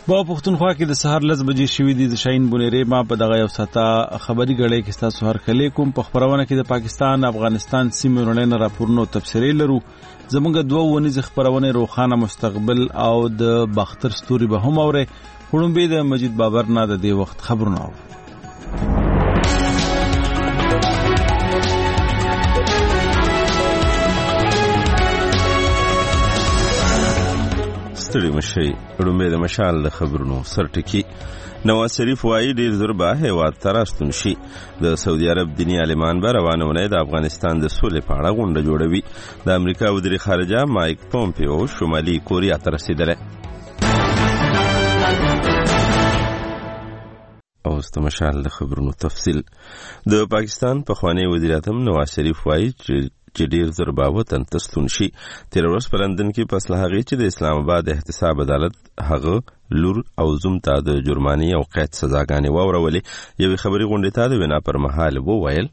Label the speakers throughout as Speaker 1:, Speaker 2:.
Speaker 1: په پښتونخوا کې د سهار 10 بجې شوې دي. د شاهین بونیری ما په دغه یو ساته خبري غړې کې تاسو هر کله کوم په خبرونه کې د پاکستان افغانستان سیمې ورننه راپورونو تفسیري لرو. زمونږ دوه ونیز خبرونه روخانه مستقبل او د باختر ستوري به هم اوري. خړم به د مجید بابر نه د دې وخت خبرونه اورو.
Speaker 2: ستړي مشي رومې د مشال د خبرونو سرټکی. نواز شریف وایي ډیر زر به هیواد ته راستون شي. د سعودي عرب دینی عالمان به روانه ونې د افغانستان د سولې په اړه غونډه جوړوي. د امریکا وزیر خارجه مایک پومپیو شمالي کوریا ته رسیدلی. اوس د مشال د خبرونو تفصیل. د پاکستان پخوانی وزیر اعظم نواز شریف وایي چې ډیر زر به وطن ته ستون شي. تیر ورځ په لندن کې په اصل هغې چې د اسلام آباد احتساب عدالت هغه لور او زوم ته د جرماني او قید سزاګانې واورولې. یوې خبري غونډې ته د وینا پر مهال وویل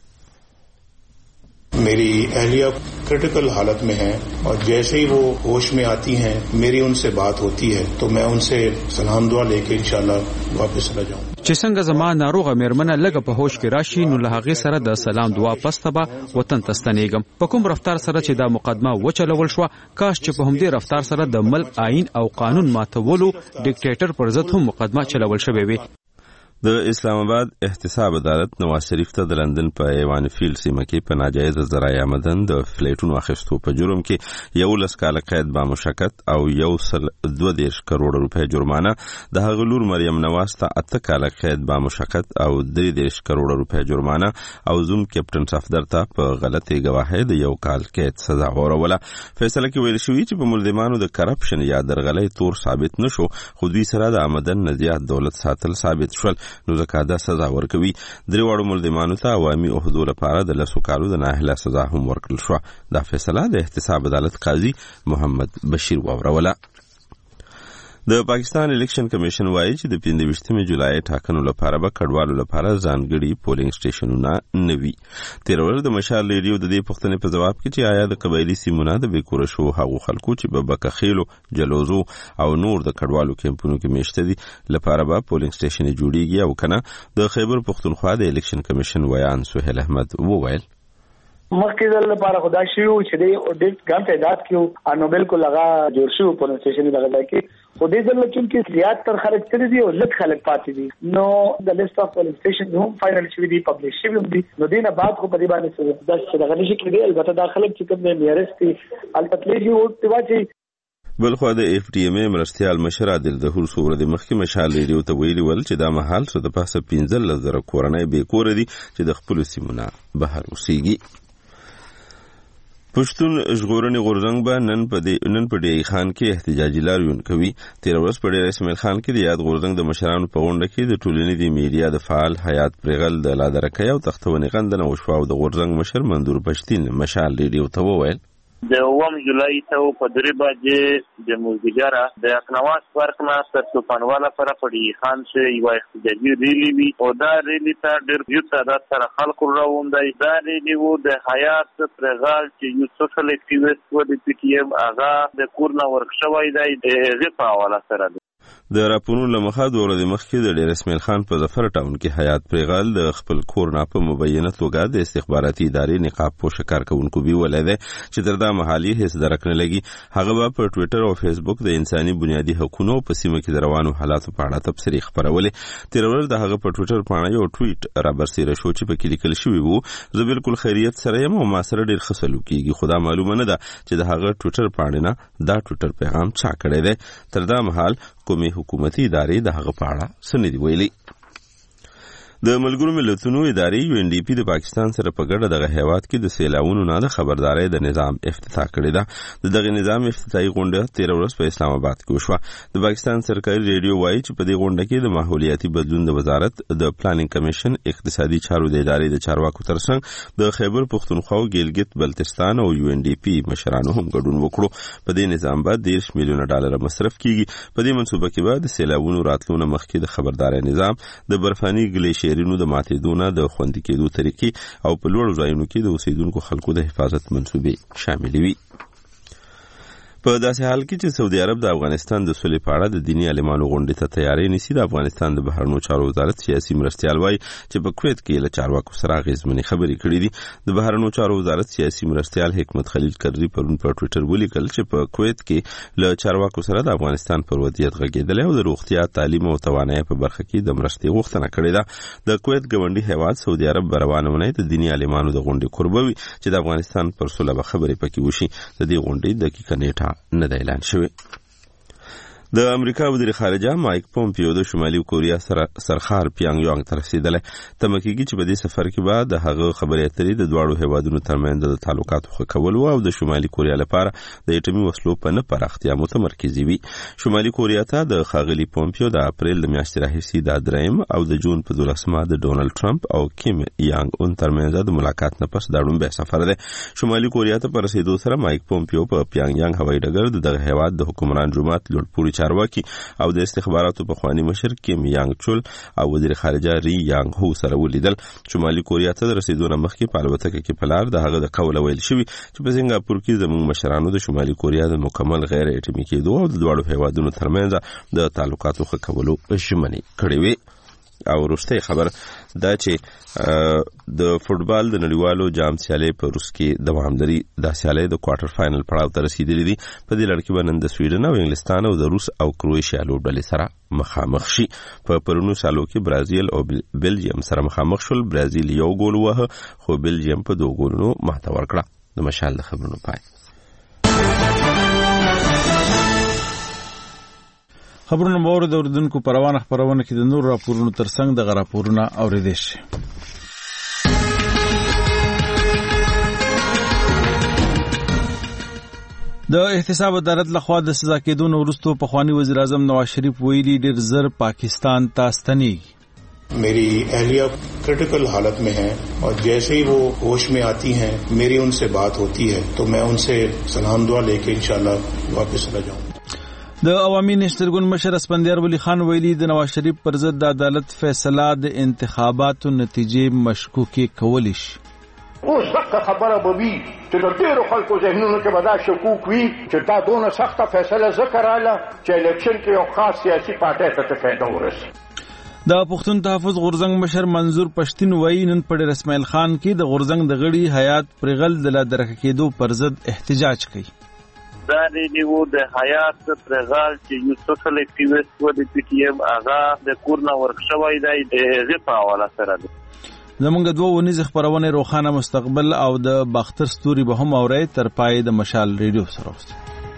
Speaker 3: मेरी अहलिया क्रिटिकल हालत में है और जैसे ही वो होश में आती हैं मेरी उनसे बात होती है तो मैं उनसे सलाम दुआ लेके इंशाल्लाह वापस चला जाऊं.
Speaker 4: چې څنګه زما ناروغه مېرمنه لږه په هوش کې راشي نو له هغې سره د سلام دعا پسته به وطن ته ستنېږم. په کوم رفتار سره چې دا مقدمه وچلول شوه کاش چې په همدې رفتار سره د ملک آئین او قانون ماتولو ډیکټیټر پر ضد هم مقدمه چلول شوې وي.
Speaker 2: د اسلام آباد احتساب عدالت نواز شریف ته د لندن په ایوان فیلډ سیمه کې په ناجایز ذرایع آمدن د فلیټونو اخیستو په جرم کې 11 کاله قید با مشقت او 1.2 کروڑ روپۍ جرمانه، د هغه لور مریم نواز ته 8 کاله قید با مشقت او 3 کروڑ روپۍ جرمانه او زوم کیپټن صفدر ته په غلطي گواهی د 1 کال قید سزا وروله. فیصله کې ویل شوی چې په ملزمانو د کرپشن یا درغلۍ تور ثابت نشو، خو دوی سره د آمدن نه زیات دولت ساتل ثابت شول، نو ځکه دا سزا ورکوي. درې واړو ملزمانو ته عوامي عهدو لپاره د 10 کالو د ناهله سزا هم ورکړل شوه. دا فیصله د احتساب عدالت قاضي محمد بشیر واوروله. د پاکستان الیکشن کمیشن وایي چې د 25 جولای ټاکنو لپاره به کډوالو لپاره ځانګړي پولینګ سټیشنونه نه وي. تیر ورځ د مشال ریډیو د دې پوښتنې په جواب کې چې آیا د قبایلي سیمونه د بیکوره شو هغو خلکو چې په بکخیلو، جلوزو او نور د کډوالو کیمپونو کې میشته دي لپاره به پولینګ سټیشن جوړیږي او کنه. د خیبر پښتونخوا د الیکشن کمیشن ویان سهیل احمد وویل
Speaker 5: مخکې ځل لپاره خدا شیو چې د ډیټ ګام تعداد کې انو بالکل هغه جوړ شو په سټیشن دغه ځای کې خو دې ځل چې زیات تر خلک کړي دي او لږ خلک پاتې دي نو د لیست اف پولینګ سټیشن هم فائنل شوی دی پبلش شوی دی. نو دینه بعد خو په دې باندې د دغه نشي کېدی. البته دا خلک چې کوم نیرست دي التطلیجی او تواجی.
Speaker 2: بلخو د اف ټی ام مرستيال مشر عادل د هر صورت مخکې مشال ریډیو ته ویلي ول چې دا محل څه د پاسه 15,000 کورنۍ به کور دي چې د خپل سیمونه بهر اوسېږي. پښتون ژغورنې غورځنګ به نن په ډی خان کې احتجاجي لاریون کوي. تیر ورځ په ډیر اسماعیل خان کې د یاد غورځنګ د مشرانو په غونډه کې د ټولنې د میډیا د فعال حیات پرغل د لادرکۍ او تختونې غندنه وشوه او د غورځنګ مشر منظور پښتین مشال ریډیو ته وویل
Speaker 6: د 9 جولای ته په 3 بجې د مزدګره د اکنواس پارک نه تر توپانواله پر پړی خان چې یو احتجاجي ریلی وی او دا ریلی ته ډېر یو تعداد سره خلکو راوندای. دا ریلی وو د حیات پرغال چې یو سوشل اکټیویسټ و د پی ټی ایم هغه د کورنا ورکشوي دی د په حواله سره
Speaker 2: د راپورونو لمخه د ورځې مخکې د ډیر اسماعیل خان په ظفر ټاون کې حیات پرغال د خپل کور نه په مبینه توګه د استخباراتي ادارې نقاب پوښ کارکونکو بي ولده چې تر دا محلي هیڅ درک نه لګي. هغه په ټوئیټر او فیسبوک د انساني بنیادی حقوقو په سیمه کې د روانو حالاتو په اړه تبصرې خبرولې. تیر ورځ د هغه په ټوئیټر باندې یو ټویټ را برسېره شو چې په کې لیکل شوی وو زه بالکل خیریت سره یم او ما سره ډیر خسلو کیږي. خدا معلومه نه ده چې د هغه ټوئیټر باندې نه دا ټوئیټر پیغام چا کړی دی. تر دا مهال کومې حکومتي ادارې د هغه په اړه څه نه دي ویلي. د ملګرو ملتونو ادارې یو ان ډي پی د پاکستان سره په ګډه دغه هیواد کې د سیلاونو نه د خبرداري د نظام افتتاح کړی ده. دغه نظام افتتاحي غونډه 13 ورځ په اسلام آباد کې وشوه. د پاکستان سرکاري ریډیو وایي چې په دې غونډه کې د ماحولیاتي بدلون د وزارت، د پلانینګ کمیشن، اقتصادي چارو د ادارې د چارواکو ترڅنګ د خیبر پښتونخوا او ګیلګت بلتستان او یو ان ډي پی مشرانو هم ګډون وکړو. په دې نظام باندې 10 میلیونه ډالر مصرف کیږي. په دې منصوبه کې به د سیلاونو راتلونه مخکې د خبرداري نظام، د برفاني ګلیشیرونو د ماتېدو د خوندي کېدو طریقې او په لوړو ځایونو کې د اوسیدونکو خلکو د حفاظت منصوبې شاملې وي. په داسې حال کې چې سعودي عرب د افغانستان د سولې په اړه د دیني عالمانو غونډې ته تیاری نیسي، د افغانستان د بهرنیو چارو وزارت سیاسي مرستیال وایي چې په کویت کې له چارواکو سره اغېزمنې خبرې کړې دي. د بهرنیو چارو وزارت سیاسي مرستیال حکمت خلیل کرزي پرون په ټوئیټر ولیکل چې په کویت کې له چارواکو سره د افغانستان پر وضعیت غږېدلی او د روغتیا، تعلیم او توانایۍ په برخه کې د مرستې غوښتنه کړې ده. د کویت ګاونډي هیواد سعودي عرب به روانه اونۍ د دیني عالمانو د غونډې کوربه وي چې د افغانستان پر سوله به خبرې پکې وشي. د دې غونډې دقیقه نیټه نه دی اعلان شوی. د امریکا وزیر خارجه مایک پومپیو د شمالي کوریا سرخار پیانګ یانګ ته رسیدلی. تمه کېږي چې په دې سفر کې به د هغه خبرې اترې د دواړو هیوادونو ترمنځ د تعلقاتو ښه کولو او د شمالي کوریا لپاره د اټومي وسلو په نه پراختیا متمرکزې وي. شمالي کوریا ته د ښاغلي پومپیو د اپریل د میاشتې راهیسې دا درېیم او د جون په 12مه د ډونالډ ټرمپ او کیم یانګ اون ترمنځ د ملاقات نه پس دا لومړی سفر دی. شمالي کوریا ته په رسیدو سره مایک پومپیو په پیانګ یانګ هوایي ډګر د دغه هیواد د حکمران جماعت لوړپوړي چارواکي او د استخباراتو پخوانی مشر کیم یانګ چول او وزیر خارجه ری یانګ هو سره ولیدل. شمالي کوریا ته د رسیدو نه مخکې په الوتکه کې په لار د هغه د قوله ویل شوي چې په سنګاپور کې زموږ مشرانو د شمالي کوریا د مکمل غیر اټومي کېدو او د دواړو هیوادونو ترمنځ د تعلقاتو ښه کولو ژمنې کړې وې. او وروستۍ خبر دا چې د فوټبال د نړیوالو جام سیالۍ په روس کې دوام لري. دا سیالۍ د کوارټر فاینل پړاو ته رسیدلې دي. په دې لړ کې به نن د سویډن او انګلستان او د روس او کروشیا لوبډلې سره مخامخ شي. په پرونو سالو کې برازیل او بلجیم سره مخامخ شول. برازیل یو ګول ووهه خو بلجیم په 2 ګولونو ماته ورکړه. د مشال د خبرونو پای.
Speaker 1: خبرونه باور د اردوونکو په روانه خبرونه کې د نور راپورونو ترڅنګ د راپورونه اوریدل شي. د احتساب عدالت لخوا د سزا کېدو وروسته پخوانی وزیر اعظم نواز شریف ویلي ډېر زر پاکستان ته ستنېږي.
Speaker 3: मेरी अहलिया क्रिटिकल हालत में है और जैसे ही वो होश में आती हैं मेरी उनसे बात होती है तो मैं उनसे सलाम दुआ लेके इंशाल्लाह वापस चला जाऊंगा.
Speaker 1: د عوامي نشترګون مشر اسپندیار ولی خان ویلي د نواز شریف پر ضد د عدالت فیصله د انتخاباتو نتیجې مشکوکې کولی شي.
Speaker 7: اوس دغه خبره به وي چې د ډېرو خلکو ذهنونو کې به دا شکوک وي چې دا دونه سخته فیصله ځکه راغله چې الیکشن کې یو خاص سیاسي پارټۍ ته فایده ورسي.
Speaker 1: د پښتون تحفظ غورځنګ مشر منظور پښتین وایي نن په ډېر اسماعیل خان کې د غورځنګ د غړي حیات پرغل د لا درکه کېدو پر ضد احتجاج کوي.
Speaker 6: دا نیو د حیات پرغال چې یوسف علی پیوست و د پی ټی ایم آغا د کورنا ورکشوي دی د په حواله سره ده.
Speaker 1: زمونږ دوه ونیز خبرونه روخانه مستقبل او د باختر ستوري به هم اوري تر پای د مشال ریډیو سره اوسئ.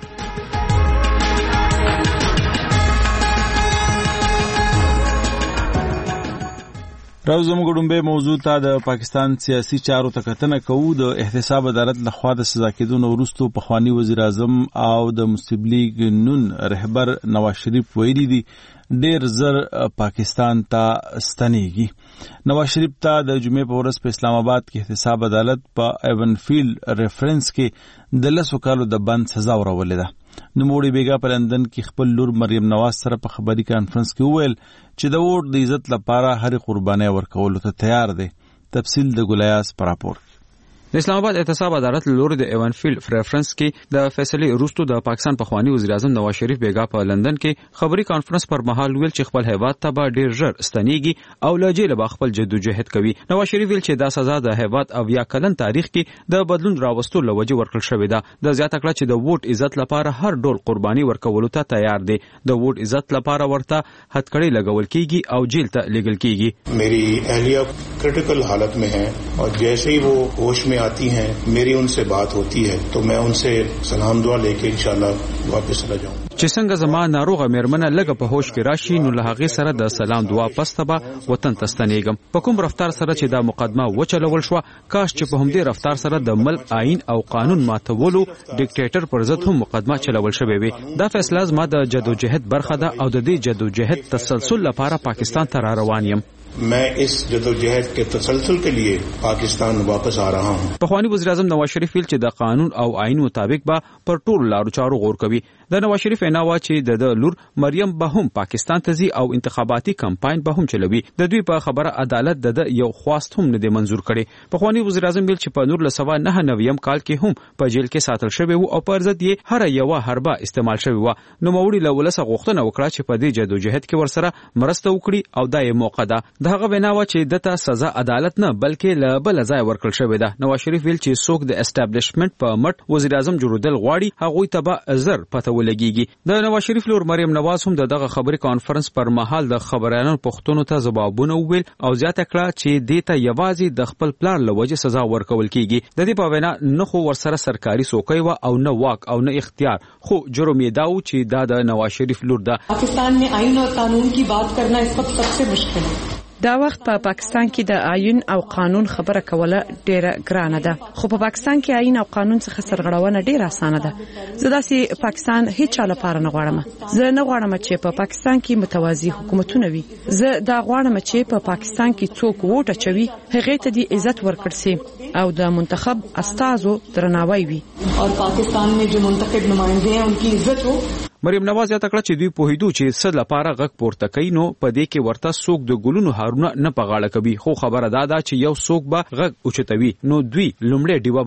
Speaker 1: راو زموږ ډومبه موضوع ته د پاکستان سیاسي چارو ته کتنه کوو. د احتساب عدالت لخوا د سزا کېدو وروسته پخوانی وزیر اعظم او د مسلم لیگ نون رهبر نواز شریف ویلي دي ډېر زر پاکستان ته ستنېږي. نواز شریف ته د جمعې په ورځ په اسلام آباد کې احتساب عدالت په ایونفیلډ ریفرنس کې د 10 کالو د بند سزا ورولې ده. نوموړي بیګا په لندن کې خپل لور مریم نواز سره په خبري کانفرنس کې وویل چې د ووټ د عزت لپاره هر قرباني ورکولو ته تیار دی. تفصیل د ګولیاس پر راپور.
Speaker 4: د اسلام آباد احتساب عدالت لور د ایونفیلډ ریفرنس کې د فیصلې وروسته د پاکستان پخوانی وزیر اعظم نواز شریف بیګا په لندن کې خبري کانفرنس پر مهال ویل چې خپل هیواد ته به ډیر ژر ستنېږي او له جیل به خپل جدوجہد کوي. نواز شریف ویل چې دا سزا د هیواد او یا کلن تاریخ کې د بدلون راوستلو لوجه ورکړل شوې ده. د زیاته کړه چې د ووټ عزت لپاره هر ډول قرباني ورکولو ته تیار دی. د ووټ عزت لپاره ورته هتکړې لګول کیږي او جیل ته لیږل کیږي.
Speaker 3: मेरी अहलिया क्रिटिकल हालत में है और जैसे ही वो होश में आती हैं मेरी उनसे बात होती है तो मैं उनसे सलाम दुआ लेके इंशाल्लाह वापस चला जाऊंगा.
Speaker 4: چې څنګه زما ناروغه میرمنه لګه په هوش کې راشي نو له هغې سره د سلام دعا پسته به وطن ته ستنېږم. په کوم رفتار سره چې دا مقدمه وچلول شوه کاش چې په همدې رفتار سره د ملک آئین او قانون ماتولو ډیکټیټر پر ضد هم مقدمه چلول شوې وي. دا فیصله زما د جدوجہد برخه ده او د دې جدوجہد تسلسل لپاره پاکستان ته را روان یم.
Speaker 3: मैं इस जदोजहद के तसलसल के लिए पाकिस्तान वापस आ रहा हूँ.
Speaker 4: پخوانی وزیر اعظم نواز شریف ویل چې د قانون او آئین مطابق به پر ټولو لارو چارو غور کوي. د نواز شریف ناوا چې د لور مریم به هم پاکستان ته ځي او انتخاباتي کمپاین به هم چلوي. د دوی په خبره عدالت د یو خواست هم نه دی منزور کړي. پخوانی وزیر اعظم ویل چې په 1999 کال کې هم په جیل کې ساتل شوی وو او پر ضد یې هر یو حربه استعمال شوی و. نو موري له ولسه غوښتنه وکړه چې په دې جدوجہد کې ورسره مرسته وکړي او دا یې موقع ده. دغه ویناوه چې دته سزا عدالت نه بلکې له بل ځای ورکړل شوی ده. نواز شریف ویل چې څوک د اسټابلیشمنت په مټ وزیر اعظم جوړېدل غواړي هغه ته به زر پته ولګيږي. د نواز شریف لور مریم نواز هم دغه خبري کانفرنس پر مهال د خبريالانو پښتنو ته جوابونه ویل او زیاته کړه چې دیته یوازې د خپل پلان لوجه سزا ورکول کیږي. د دې په وینا نه خو ورسره سرکاري څوکۍ و او نه واک او نه اختیار خو جرم یې داو چې دا د نواز شریف لور ده.
Speaker 8: پاکستان में आईन और कानून की बात करना इस वक्त सबसे मुश्किल है.
Speaker 9: دا وخت په پاکستان کې د آئین او قانون خبره کوله ډیره ګرانه ده خو په پاکستان کې آئین او قانون څخه سرغړونه ډیره اسانه ده. زه داسې پاکستان هیڅ چا لپاره نه غواړم. زه نه غواړم چې په پاکستان کې متوازی حکومتونه وي. زه دا غواړم چې په پاکستان کې څوک ووټ اچوي هغه ته د عزت ورکړل شي او د منتخب استازو درناوی وي
Speaker 8: او پاکستان में जो منتخب نمائندے हैं उनकी इज्जत हो.
Speaker 4: مریم نواز یې تکړه چې دوی پوهیدو چې صد لپاره غږ پورته کوي نو په دې کې ورته څوک د ګلونو هارونه نه پغاړه کوي خو خبره دا چې یو څوک به غږ اوچتوي نو دوی لومړی ډیوه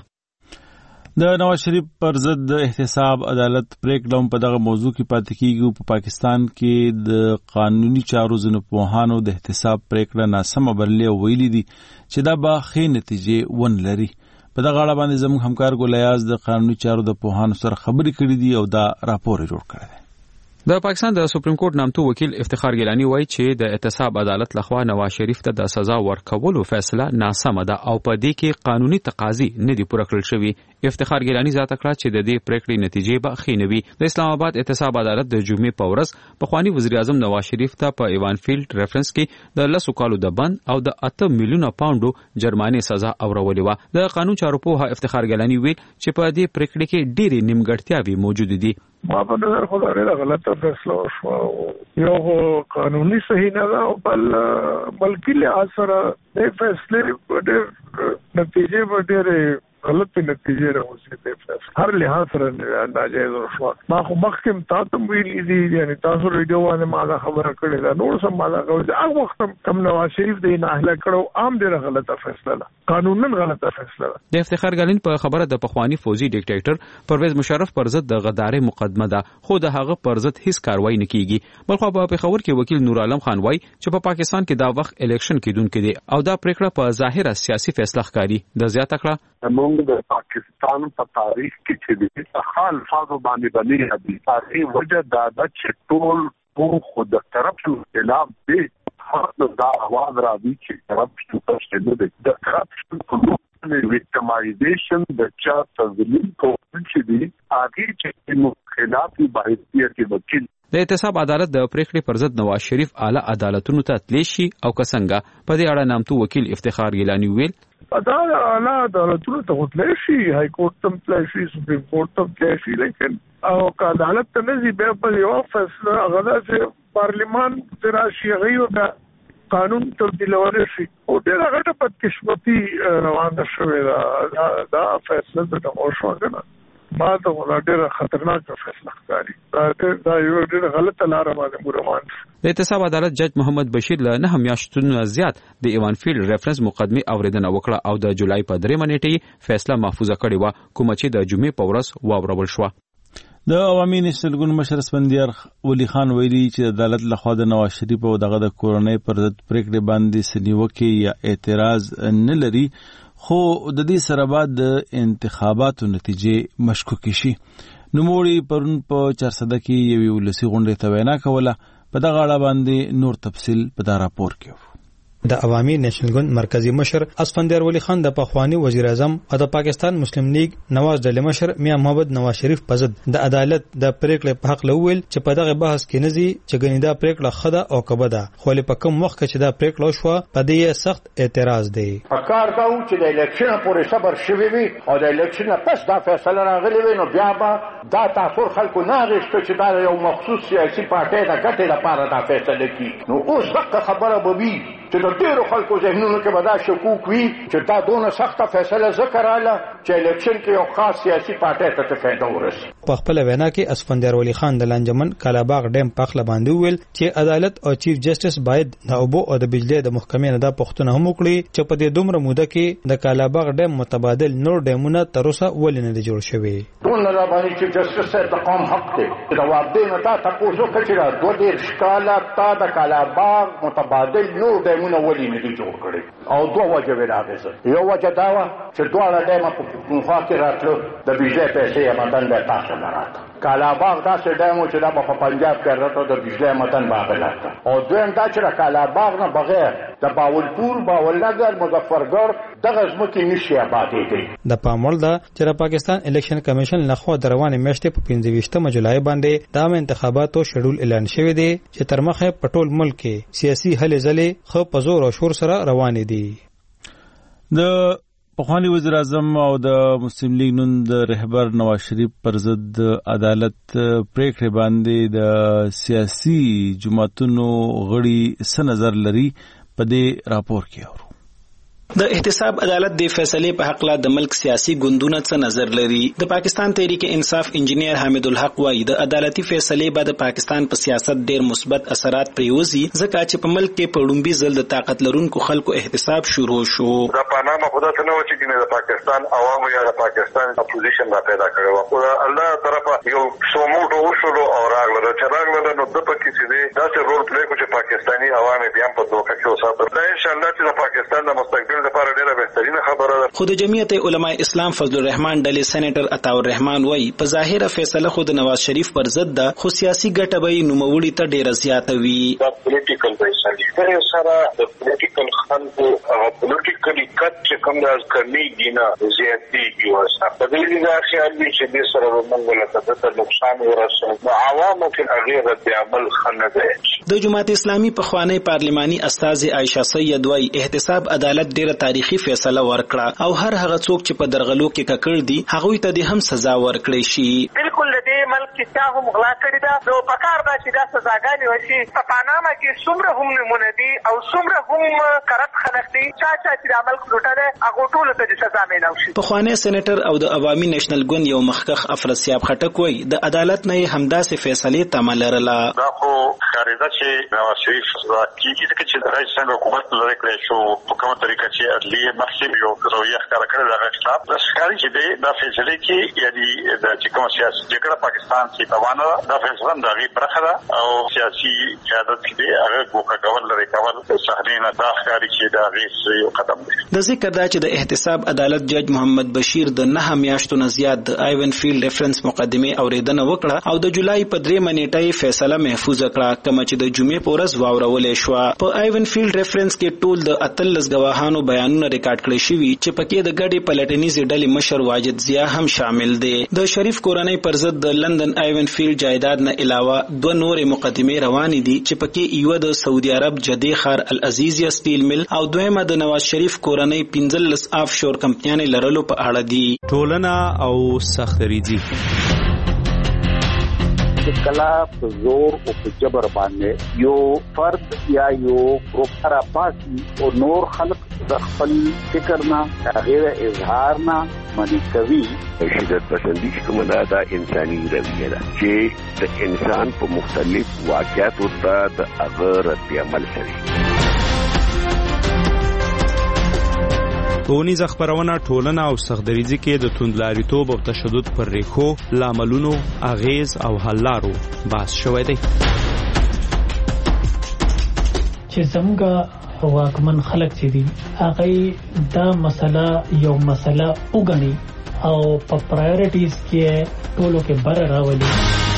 Speaker 4: بلکړه.
Speaker 1: د نواز شریف پر ضد د احتساب عدالت پریکړه په دغه موضوع کې پاتې کیږي. په پاکستان کې د قانوني چارو ځنو پوهانو د احتساب پریکړه ناسمه بللې ویلي دي چې دا به ښې نتیجې ون لري. په دغه اړه باندې زموږ همکار ګولیاز د قانوني چارو د پوهانو سره خبرې کړې دي او دا راپور جوړ کړی دی.
Speaker 4: د پاکستان د سپریم کورټ نامتو وکیل افتخار ګیلانی وایي چې د احتساب عدالت لخوا نواز شریف ته د سزا ورکولو فیصله ناسمه ده او په دې کې قانوني تقاضي نه دي پوره کړل شوی. افتخار ګیلانی ذاته کړه چې د دې پریکړې نتیجې به ښې نه وي. د اسلام آباد احتساب عدالت د جمعې په ورځ پخوانی وزیر اعظم نواز شریف ته په ایوان فیلډ ریفرنس کې د 10 کالو د بند او د 8 میلیونه پاونډو جرمانه سزا اورولې و. د قانون چارو په افتخار ګیلانی ویل چې په دې پریکړې کې ډېری نیمګړتیاوې موجود دي.
Speaker 10: ما په نظر خو دا ډېره غلطه فیصله وشوه. یو قانوني صحیح نه ده او بل ملکي لحاظ سره د فیصلې په ډېر نتیجې په ډېرې غلط نتیجې راوځي. هر لحاظ سره ناجایز وشوه. ما خو مخکې تاسو ویلي دي یعنی تاسو ریډیو باندې ما دا خبره کړې ده نور سم ما دا کوي هغه وخت کم نواز شریف د ناهله کړو عام ډېره غلطه فیصله ده قانونن غلطه فیصله ده.
Speaker 4: د افتخار ګلین په خبره د پخوانی فوجي ډیکټیټر پرویز مشرف پر ضد د غداري مقدمه ده خو د هغه پر ضد هیڅ کاروایی نه کیږي. بلخو په پیښور کې وکیل نور عالم خان وایي چې په پاکستان کې دا وخت الیکشن کېدونکې دي او دا پریکړه په ظاهره سیاسي فیصله ښکاري. د زیاته کړه
Speaker 7: د پاکستان په تاریخ کې چې د حال فاضو باندې باندې دي تاسو وجه دا چې ټول په خود طرف خلاف دي هغه دا आवाज راځي چې طرف څه څه دي د کرپشن په ویکټمایزیشن د چا تظلم کوي چې دي اږي چې خلافي باعثیت کې وکیل
Speaker 4: د احتساب عدالت د پریکړې پر ضد نواز شریف اعلی عدالتونو ته تللی شي او کسنګه په دې اړه نامتو وکیل افتخار ګیلانی ویل
Speaker 10: دا اعلی عدالتونو ته تللی شي های کورټ تم تللی شي سپریم کورټ تم تللی شي لیکن او عدالت ته نه زی بیا په یو فیصله هغه چې پارلیمان تراشي غيو دا قانون تبدیلول شي او ډېر هغه په قسمتي روانه شوې دا فیصله د اوښو کنه ما ته ډېر خطرناک فیصله ښکاري. دا یو ډېر غلطه لار باندې روان.
Speaker 4: د احتساب عدالت جج محمد بشیر له 9 میاشتونو زیات د ایوان فیلډ ریفرنس مقدمه اوریدنه وکړه او د جولای په 3 نیټه فیصله محفوظه کړې و کوم چې د جمعې په ورځ واورول شو.
Speaker 1: د عوامي نېشنل ګوند مشر اسفندیار ولی خان ویلي چې عدالت لخوا د نواز شریف او دغه د کورنۍ پر ضد پریکړې باندې سنیوکې یا اعتراض نه لري خو د دې سره بعد د انتخاباتو نتیجې مشکوک شي. نوموړي پرون په 400 کې یو ولسی غونډه ته وینا کوله. په دغه اړه باندې نور تفصیل په دا راپور کې
Speaker 11: د عوامي نېشنل ګوند مرکزی مشر اسفندیار ولی خان د پخوانی وزیر اعظم او د پاکستان مسلم لیگ نواز ډلې مشر میاں محمد نواز شریف په ضد د عدالت د پریکړې په حق لویل چې په دغه بحث کې نزي چې ګنیدا پریکړه خده او کبده خو په کوم وخت کې چې دا پریکړه شو په دې سخت اعتراض دی.
Speaker 7: کار دا و چې د الیکشن پورې صبر شوی وي او د الیکشن پس دا فیصله راغلی وي نو بیا به دا تاسو خلکو نه غوښتل چې دا یو مخصوص سیاسي پارټي د ګټې لپاره دا فیصله کوي. نو اوس دغه خبره به وي
Speaker 12: چې د ډیرو خلکو ذهنونو کې به دا شکوک وي چې دا دونه سخته فیصله ذکر رااله چې الیکشن کې یو خاص سیاسي پارټي ته فایده ورسي.
Speaker 11: په خپل وینا کې اسفندیار ولی خان د لانجمن کالاباغ ډیم پخله باندې ویل چې عدالت او چیف جسټس باید د اوبو او د بجلی د محکمې نه د پښتون هم وکړي چې په دې دومره موده کې د کالاباغ ډیم متبادل نور ډیمونه تر اوسه ولې نه جوړ شوي.
Speaker 12: ټول نه باندې چیف جسټس د قوم حق دی چې د واده نه تا تاسو کچره 2 شکاله تا د کالاباغ متبادل نور ډیمونه ولې نه جوړ کړي او دوه وجه راغله. یو وجه دا و چې دواړه ډیمه په پښتونخوا کې راتلو د بجلی پیسې مدن د تاسو نه راته. کالاباغ دا څه ډیمو چې دا په پنجاب کې راته د بجلی مدن باغلاته او دویم دا چې کالاباغ نه بغیر د باولپور باولنګر مظفرګر دغه ځمکې نشي آبادېږي.
Speaker 11: د پاموړ دا چې د پاکستان الیکشن کمیشن لخوا د روانې میاشتې په 25 جولای باندې د عام انتخاباتو شیډول اعلان شوی دی چې تر مخه په ټول ملک کې سیاسي هلې ځلې خو په زور او شور سره روانې دي.
Speaker 1: د پخوانی وزیر اعظم او د مسلم لیگ نن د رهبر نواز شریف پر ضد عدالت پریکړه باندې د سیاسي جماعتونو غړي څه نظر لري په دې راپور کې اورو.
Speaker 13: د احتساب عدالت د فیصله په حق لا د ملک سیاسي ګوندونه څه نظر لري. د پاکستان تحریک انصاف انجینیر حامد الحق وايي د عدالتي فیصله بعد پاکستان په سیاست ډیر مثبت اثرات پریوزي ځکه چې په ملک کې په لومبي ځل د طاقت لرونکو خلکو احتساب شروع شو.
Speaker 7: دا پاناما خدا څه نه و چې د پاکستان عوامو یا د پاکستان اپوزیشن را پیدا کړو. خو الله طرفه یو سوموټو وشلو او راغله چې راغله نو د پکې سي دا چې رول پلی کو چې پاکستاني عوام بیا په دوکه کې وساتل. دا ان شاء الله چې د پاکستان د مستقبل لپاره ډیره بهترینه خبره ده.
Speaker 13: خود جمعیت علماء اسلام فضل الرحمن ډلې سېنیټر عطا الرحمن وایي په ظاهره فیصله خود نواز شریف پر ضد ده خو سیاسي ګټه به نوموړي ته ډیره زیاته وي.
Speaker 7: دا پولیټیکل فیصله ده سره د پولیټیکل خلکو او پولیټیکلی کټ چې کوم راز کوي دینه زیاتې کیوسه په دې ځای خیال دي چې د سره ومنګل ته نقصان ورسوي. نو عوامو کې هغه رد عمل خنه ده.
Speaker 13: د جماعت اسلامي په خوانی پارلماني استاذ عائشہ سید وایي احتساب عدالت ډیره تاریخي فیصله ورکړه او هر هغه څوک چې په درغلو کې ککړ دي هغه ته د هم سزا ورکړي شي.
Speaker 14: بالکل دې ملک کې چا هم غلا کړی دا نو پکار دا چې دا سزاګانې وشي. په پاناما کې څومره هم نمونه دي او څومره هم کرت خلک دي چې د عمل کوټه ده هغه ټول ته سزا ملو شي.
Speaker 13: په خوانی سېنیټر او د عوامي نېشنل ګوند یو مخکخ افراسیاب خټک وایي د عدالت نه همداسې فیصله تمه لرله.
Speaker 6: دا خو خارجه چې نواز شریف کیږي چې د رئیس څنګه حکومت لري کړی شو په کومه طریقه چې عدلیه محکمې یو رویه ښکاره کړې ده خلاف د ښکاري چې دا فیصله کې یعنی د چې کوم سیاسي جګړه پاکستان کې روانه ده دا فیصله د هغې برخه ده او سیاسي قیادت کې هغه ګوښه کول لري کول صحنې نه دا ښکاري چې د هغې یو قدم دی.
Speaker 13: د ذکر دا چې د احتساب عدالت جج محمد بشیر د 9 میاشتو نه زیات د آیون فیلډ ریفرنس مقدمه اوریدنه وکړه او د جولای په 3 نیټه فیصله محفوظ کړه کوم چې د جمعې په ورځ واورولې شو. په آیون فیلډ ریفرنس کې ټول د 13 گواهانو بیانونه ریکارډ کړي شوی چې پکې د ګډې پلټنیزې ډلې مشر واجد ضیا هم شامل دي. د شریف کورنۍ پر ضد د لندن آیون فیلډ جایداد نه علاوه 2 نورې مقدمې روانې دي چې پکې یو د سعودي عرب جدې خار العزیزیا سټیل مل او دویمه د نواز شریف کورنۍ 15 آف شور کمپنیانې لرلو په اړه دي.
Speaker 4: ټولنه او سختریزي
Speaker 15: کلا په زور او په جبر باندې یو فرد یا یو گروپ را پاسي او نور خلق د خپل فکر نه غیر اظهار نه منی کوي.
Speaker 16: شدت پسندی کوم دا انساني رویه ده چې د انسان په مختلف واقعاتو ته د هغه رد عمل کوي.
Speaker 4: ټولنیز خبرونه ټولنه او سختدریزي کې د توندلاریتوب او تشدد پر ریښو لاملونو اغیز او حل لارو بحث شوی دی.
Speaker 17: چې څنګه واکمن خلک چې دي هغه دا مسله یو مسله وګڼي او په پرایورټیز کې ټولو کې بر راولي.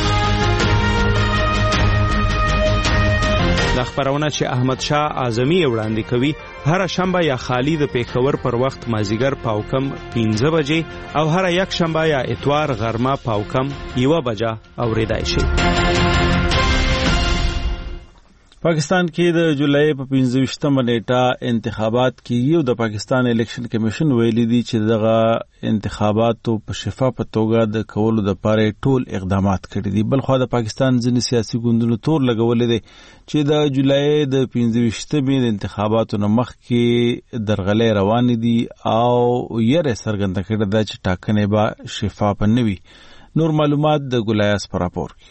Speaker 4: د خبرونه چې احمد شاه اعظمي وړاندې کوي هر شنبه یا خالی د پیښور پر وخت مازیګر پاوکم 15 بجې او هر یک شنبه یا اتوار غرمه پاوکم 1 بجه اوریدای شي.
Speaker 1: پاکستان کې د جولای په 15مه نیټه انتخابات کیږي او د پاکستان الیکشن کمیشن ویلي دی چې دغه انتخاباتو په شفافه توګه د کولو لپاره ټول اقدامات کړي دي. بلخو د پاکستان ځینې سیاسي ګوندونو تور لګولې دي چې د جولای د 15مه د انتخاباتو نه مخکې درغلې روان دي او یې څرګنده کړې ده چې ټاکنې به شفاف نه وي. نور معلومات د ګلایاس په راپور کې.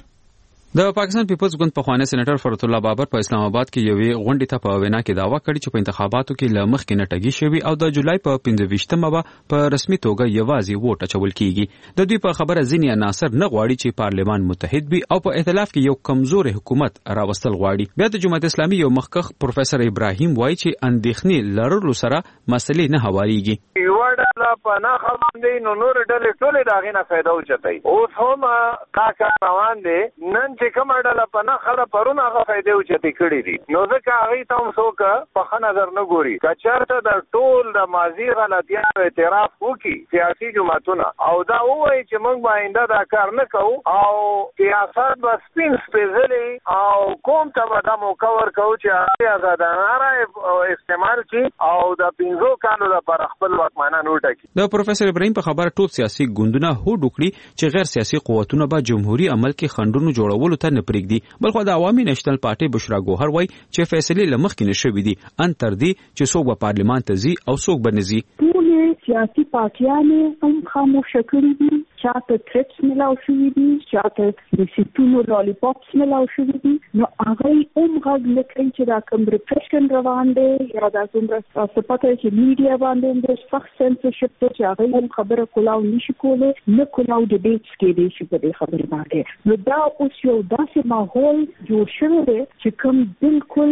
Speaker 4: د پاکستان پیپلز ګوند پخوانی سېنیټر فرات الله بابر په اسلام آباد کې یوې غونډې ته په وینا کې داوا کړې چې په انتخاباتو کې له مخکې نه ټاګي شوی او د جولای په 15مه به په رسمي توګه یوازې ووټ اچول کیږي. د دوی په خبره ځینې عناصر نه غواړي چې پارلمان متحد وي او په ائتلاف کې یو کمزور حکومت راوستل غواړي. بیا د جماعت اسلامي یو مخکخ پروفیسور ابراهیم وایي چې اندېښنې لرلو سره مسلې نه هواريږي.
Speaker 10: یو ډله په نه خبرې نو نور ډلې ټولې داغې نه فایده اوچتای. اوس هم کاکا روان دي نن چې کوم ډله په نه خبره پرونه هغه فایده اوچتې کړې دي نو ځکه هغه ته هم څوک په ښه نظر نه ګوري. کچرته د ټول د ماضي غلطیانو اعتراف وکړي سیاسي جماعتونه او دا وایي چې موږ به آینده دا کار نه کوو او سیاست به سپین سپېڅلې او کوم ته به دا موقع ورکوو چې هغې ازادانه را استعمال کړي او د 15 کالو لپاره خپل واکمنان وټاکي.
Speaker 4: د پروفیسور ابراهیم په خبره ټول سیاسي ګوندونه هوډ وکړي چې غیر سیاسي قوتونه به جمهوریت عمل کې خنډونو جوړولو ته نه پرېږدي. بلخو د عوامي نېشنل پارټي بشرا ګوهر وایي چې فیصلې له مخکې نه شوي دي ان تر دې چې څوک به پارلمان ته ځي او څوک به نه ځي.
Speaker 18: ټولې سیاسي پارټیانې هم خاموشه کړي دي. چاته تریپس ملاو شوي دي چاته د سیټونو لالیپاپس ملاو شوي دي نو هغه هم غږ نه کوي چې دا کوم ریپریشن روان دی یا دا څومره څه پته چې میډیا باندې د سخت سنسرشپ ته چې هغه هم خبره کولاو نشي کولی نه کولاو ډیبیټس کېدی شي په دې خبرې باندې. نو دا اوس یو داسې ماحول جوړ شوی دی چې کوم بالکل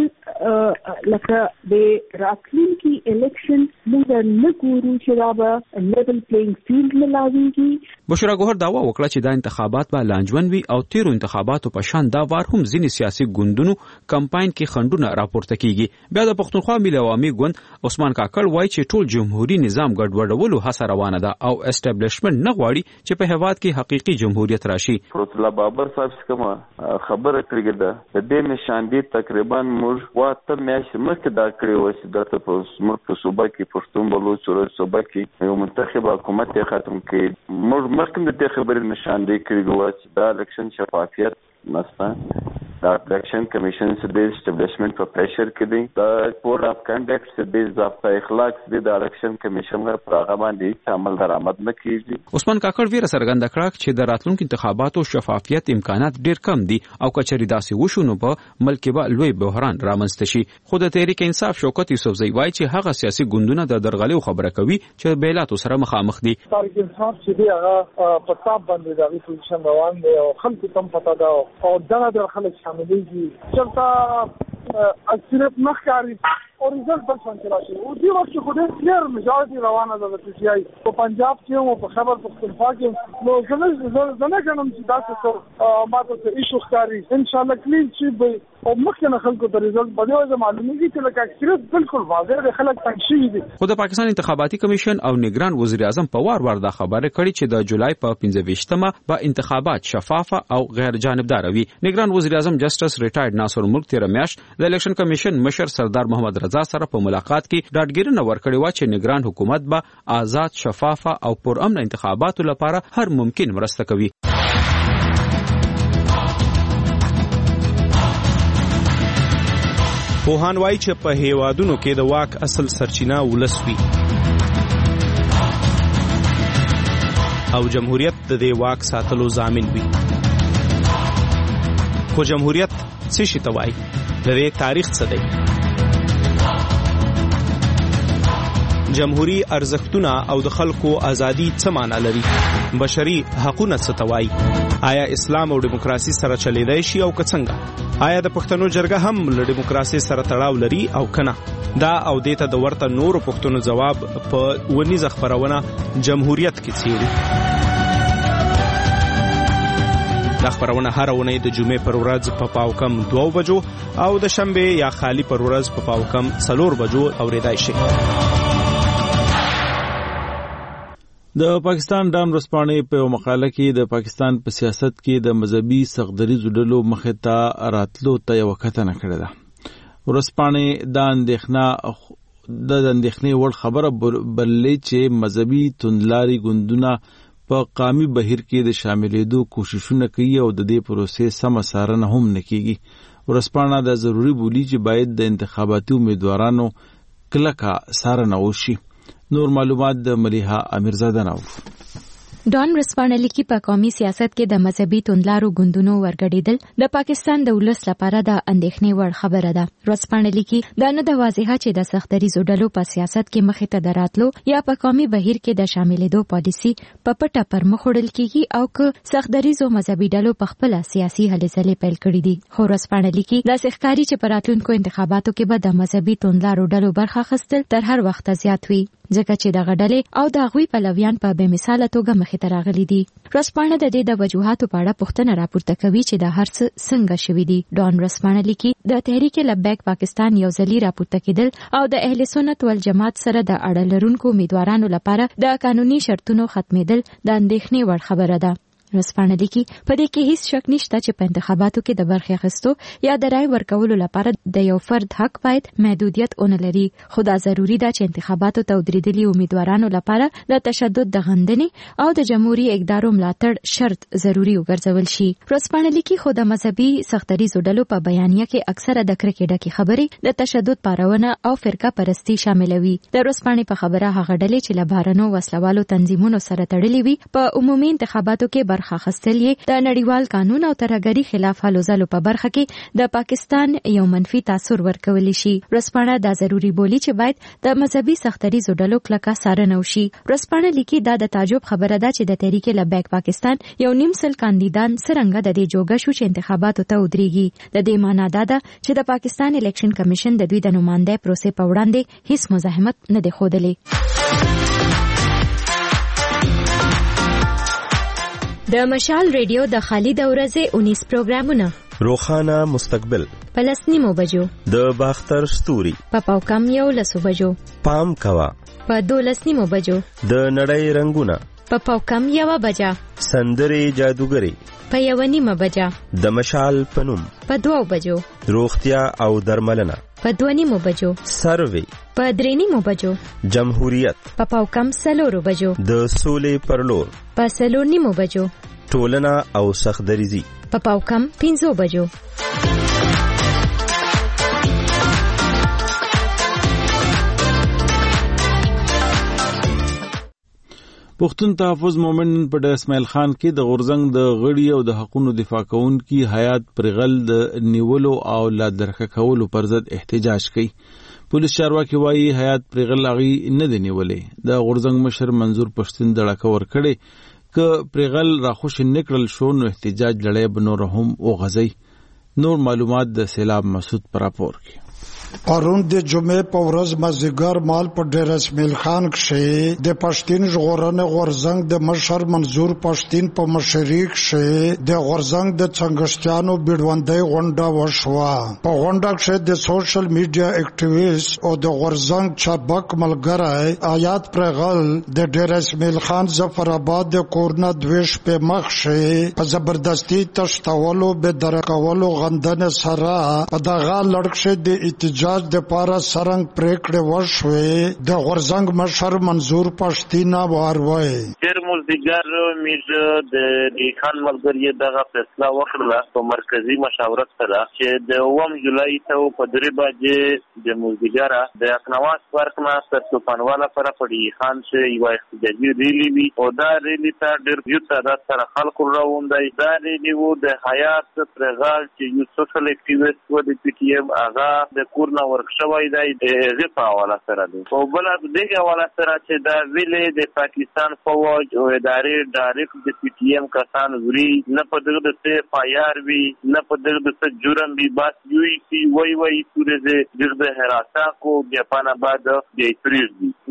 Speaker 18: لکه د راتلونکي الیکشن موږ نه ګورو چې دا به لیول پلینګ فیلډ ملاویږي.
Speaker 4: بشرا ګوهر داوا وکړه چې دا انتخابات به لانجمن وي او تیرو انتخاباتو په شان دا وار هم ځینې سیاسي ګوندونو کمپاین کې خنډونه راپورته کیږي. بیا د پښتونخوا ملي عوامي ګوند عثمان کاکړ وایي چې ټول جمهوریت نظام ګډوډولو هڅه روانه ده او اسټابلیشمنت نه غواړي چې په هیواد کې حقيقي جمهوریت راشي.
Speaker 19: فرات الله بابر صاحب څخه خبره کړې ده د دې نشاندې تقریبا موږ واته میاشتې مخکې دا کړې و چې د په صوبه کې پښتون بلوچ او صوبه کې یو منتخب حکومت ختم کړي. موږ مخکې د دې خبرې نشاندې کړې و چې دا الیکشن شفافیت نشته. دا الیکشن کمیشن سے د اسټابلیشمنت په پریشر کې دی. دا کوډ اف کنډکټ سے د ضابطه اخلاق سے د الیکشن کمیشن پر هغه باندې عمل درآمد نه کیږي.
Speaker 4: عثمان کاکړ ویره څرګنده کړه چې د راتلونکو انتخاباتو شفافیت امکانات ډیر کم دي او کچري داسې وشو نو په ملک به لوی بحران رامنځته شي. خو د تحریک انصاف شوکت یوسفزئی وایي چې هغه سیاسي ګوندونه د درغلې خبره کوي چې بیلاتو سره مخامخ دي.
Speaker 10: تحریک انصاف چې دی هغه په تاب باندې د پوزیشن روان دی او خلکو تم پتا دا او دغه خلک شاملېږي چلته اکثریت مخکاري او ریزلټ بل څنګه راشي او دی وخت خو دې کلیر میجارټي روانه ده د پی آی په پنجاب کې او په خبر پښتونخوا کې نو زنه کوم چې تاسو ماته ته ایشو ښکاری ان شاء الله کلین چې به او مخکنه خلکو ته ریزلټ باندې معلومیږي چې لکه اکثریت بالکل واضح دي خلک تنشي دي.
Speaker 4: خو د پاکستان انتخاباتي کمیشن او نگران وزیر اعظم په وار دا خبره کړې چې د جولای په 15مه به انتخابات شفافه او غیر جانبدار وي. نگران وزیر اعظم جسټس ریټایرډ ناصر ملک تیر میاشت د الیکشن کمیشن مشر سردار محمد رضا سره په ملاقات کې ډاډګیرنه ورکړې و چې نگران حکومت به آزاد شفافه او پرامن انتخاباتو لپاره هر ممکن مرسته کوي.
Speaker 20: پوهان وایي چې په هیوادونو کې د واک اصل سرچینه ولس وي او جمهوریت د دې واک ساتلو ضامن وي. خو جمهوریت څه شي ته وایي؟ د دې تاریخ څه دی؟ جمهوری ارزښتونه او د خلکو ازادي څه معنی لري؟ بشري حقوقونه څه ته وایي؟ آیا اسلام او دیموکراسي سره چلیدای شي او که څنګه؟ آیا د پښتنو جرګه هم له دیموکراسي سره تړاو لري او کنه؟ دا او دیته د ورته نورو پښتنو جواب په ونیزه خبرونه جمهوریت کې څیړي. دا خبرونه هر ونې د جمعې پر ورځ په پاوکم 2 بجو او د شنبه یا خالی پر ورځ په پاوکم 4 بجو اوریدای شي.
Speaker 1: د پاکستان ډام رسپانې په یو مقاله کې د پاکستان په سیاست کې د مذهبي سغدریزو ډلو مخې ته راتلو ته یو کتنه کړې ده. ورسپانې د اندېښنې وړ خبره بللې چې مذهبي توندلاري ګوندونه په قامي بهیر کې د شاملېدو کوششونه کوي او د دې پروسې سمه څارنه هم نه کیږي. ورسپانه دا ضروري بولي چې باید د انتخاباتي امیدوارانو کلکه څارنه وشي. نور معلومات د ملیحه امیرزاده نو.
Speaker 21: ډان ورسپانه لیکي په قومي سیاست کې د مذهبي توندلارو ګوندونو ورګډېدل د پاکستان د ولس لپاره د اندېښنې وړ خبره ده. ورسپانه لیکي دا نه د واضحه چې د سختدریزو ډلو په سیاست کې مخې ته دراتلو یا په قومي بهیر کې د شاملېدو پالیسي په پټه پر مخ وړل کیږي او که سختدریزو مذهبي ډلو په خپل سیاسي هلې ځلې پیل کړې دي. خو ورسپانه لیکي دا ښکاري چې په راتلونکو انتخاباتو کې به د مذهبي توندلارو ډلو برخه اخیستل تر هر وخت زیات وي ځکه چې دغه ډلې او د هغوی پلویان په بې مثاله توګه مخې ته راغلي دي. ورسپانه د دې د وجوهاتو په اړه پوښتنه راپورته کوي چې دا هر څه څنګه شوي دي. ډان ورسپانه لیکي د تحریک لبیک پاکستان یو ځلي راپورته کېدل او د اهل سنت والجماعت سره د اړه لرونکو امیدوارانو لپاره د قانوني شرطونو ختمېدل د اندېښنې وړ خبره ده. ورسپانه لیکي په دې کې هیڅ شک نشته چې په انتخاباتو کې د برخې اخیستو یا د رای ورکولو لپاره د یو فرد حق باید محدودیت ونه لري، خو دا ضروري ده چې انتخاباتو ته ودرېدلي امیدوارانو لپاره د تشدد د غندنې او د جمهوریت اقدارو ملاتړ شرط ضروري وګرځول شي. ورسپانه لیکي خو د مذهبي سختدریزو ډلو په بیانیه کې اکثره د کرکې ډکې خبرې د تشدد پارونه او فرقه پرستی شاملوي. د ورسپانې په خبره هغه ډلې چې له بهرنو وسلوالو تنظیمونو سره تړلې وي په عمومي انتخاباتو کې برخه اخیستل یې د نړیوال قانون او ترهګرۍ خلاف هلو ځلو په برخه کې د پاکستان یو منفي تاثر ورکولی شي. ورسپانه دا ضروري بولي چې باید د مذهبي سختدریزو ډلو کلکه څارنه وشي. ورسپانه لیکي دا د تعجب خبره ده چې د تحریک لبیک پاکستان یو نیم سل کاندیدان څرنګه د دې جوګه شو چې انتخاباتو ته ودرېږي. د دې معنا دا ده چې د پاکستان الیکشن کمیشن د دوی د نمائندې پروسې په وړاندې هیڅ مزاحمت نه دی ښودلی. د مشال ریډیو د خالد اورزه 19 پروګرامونه
Speaker 20: روخانه مستقبل
Speaker 21: په 10 بجو
Speaker 20: د باختر ستوري
Speaker 21: په پاوکم 11 بجو
Speaker 20: پام کوا
Speaker 21: په 12 بجو
Speaker 20: د نړۍ رنگونه
Speaker 21: په پاوکم 1 بجا
Speaker 20: سندري جادوګری
Speaker 21: په 1 بجا
Speaker 20: د مشال پنوم
Speaker 21: په 2 بجو
Speaker 20: روغتیا او درملنه
Speaker 21: په 2 بجو
Speaker 20: سروي
Speaker 21: په 3 بجو
Speaker 20: جمهوریت
Speaker 21: په پاوکم 4 بجو
Speaker 20: د سولې پرلور
Speaker 21: په 4 بجو
Speaker 20: ټولنه او سختدریزي
Speaker 21: په پاوکم 5 بجو.
Speaker 1: پښتون تحفظ مومنت په اسماعیل خان کې د غورزنګ د غړي او د حقوقو دفاع کوونکي حیات پرغل د نیولو او لا درکه کولو پر ضد احتجاج کوي. پولیس چارواکي وایي حیات پرغل هغه نه دی نیولې. د غورزنګ مشر منظور پښتون دړکه ور کړي ک پرغل راخوش نکړل شو نو احتجاج لړۍ بنور هم او غزي. نور معلومات د سیلاب مسعود پر راپور کې.
Speaker 22: پرون د جمعې په ورځ مازیګر مال په ډیر اسماعیل خان کې د پښتون ژغورنې غورزنګ د مشر منظور پښتون په مشرۍ کې د غورزنګ د څنګهشتیانو بیډوندۍ غونډه وشوه. په غونډه کې د سوشل میډیا اکټیویست او د غورزنګ چابک ملګری حیات پرغل د ډیر اسماعیل خان ظفر آباد د کورنا دویش په مخ کې په زبردستی تشتولو به درکولو غندنه سره په دغه لړکشه د احتجاج د پارا سرنګ پریکړه وشوه. د غورزنګ مشر منظور پښتینا واروي
Speaker 6: تر مزدګر میز د خان ملګری دغه فیصله وکړه په مرکزی مشاورت سره چې د 1 جولای ته په 3 بجې د مزدګر د اقنواس ورکما تر طوفانواله پر پړی خان چې یو احتجاجي ریلی وی او دا ریلی ته ډېر یو تعداد سره خلکو راوندای. دا ریلی وو د حیات پرغال چې یو سوشل اکټیویست و د پی ټی ایم هغه د کورنا ورکشوي دی د حواله سره دی او بل دغه حواله سره چې دا ویلې د پاکستان فوج او ادارې ډایرکټ د پی ټی ایم کسان وری نه په دغه د پایار وی نه په دغه د جرم وی بس یو سی وای پورې د حراسه کو جاپان آباد د ایتریز دی.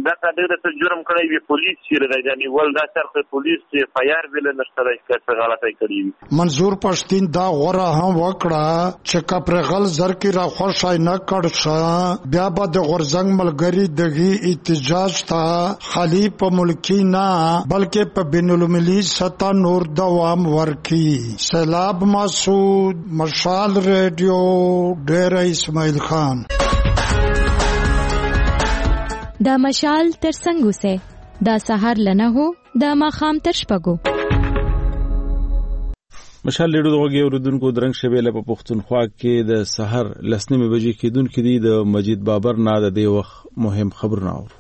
Speaker 6: دا ډېر څه جرم کړی وي پولیس چې یعنی ول دا شرط پولیس چې فایار ویل نشته چې غلطي کړی
Speaker 22: منظور پښتين دا غوړه هم وکړه چې کپرغل زر کی را خوشای نه کړ بیا به د غورزنګ ملګری دغه احتجاج تا خالی په ملکی نه بلکې په بین المللي سطح نور دوام ورکی. سیلاب مسعود مشال ریډیو ډیر اسماعیل خان.
Speaker 21: دا مشال تر څنګه سه دا سحر لنه هو دا ماخام تر شپګو
Speaker 1: مشال لیډو دغه اوردونکو درنګ شویله په پښتونخوا کې د سحر لسنیمه بجې کېدونکې دي د مجید بابر نه د دې وخت مهم خبرونه اورو.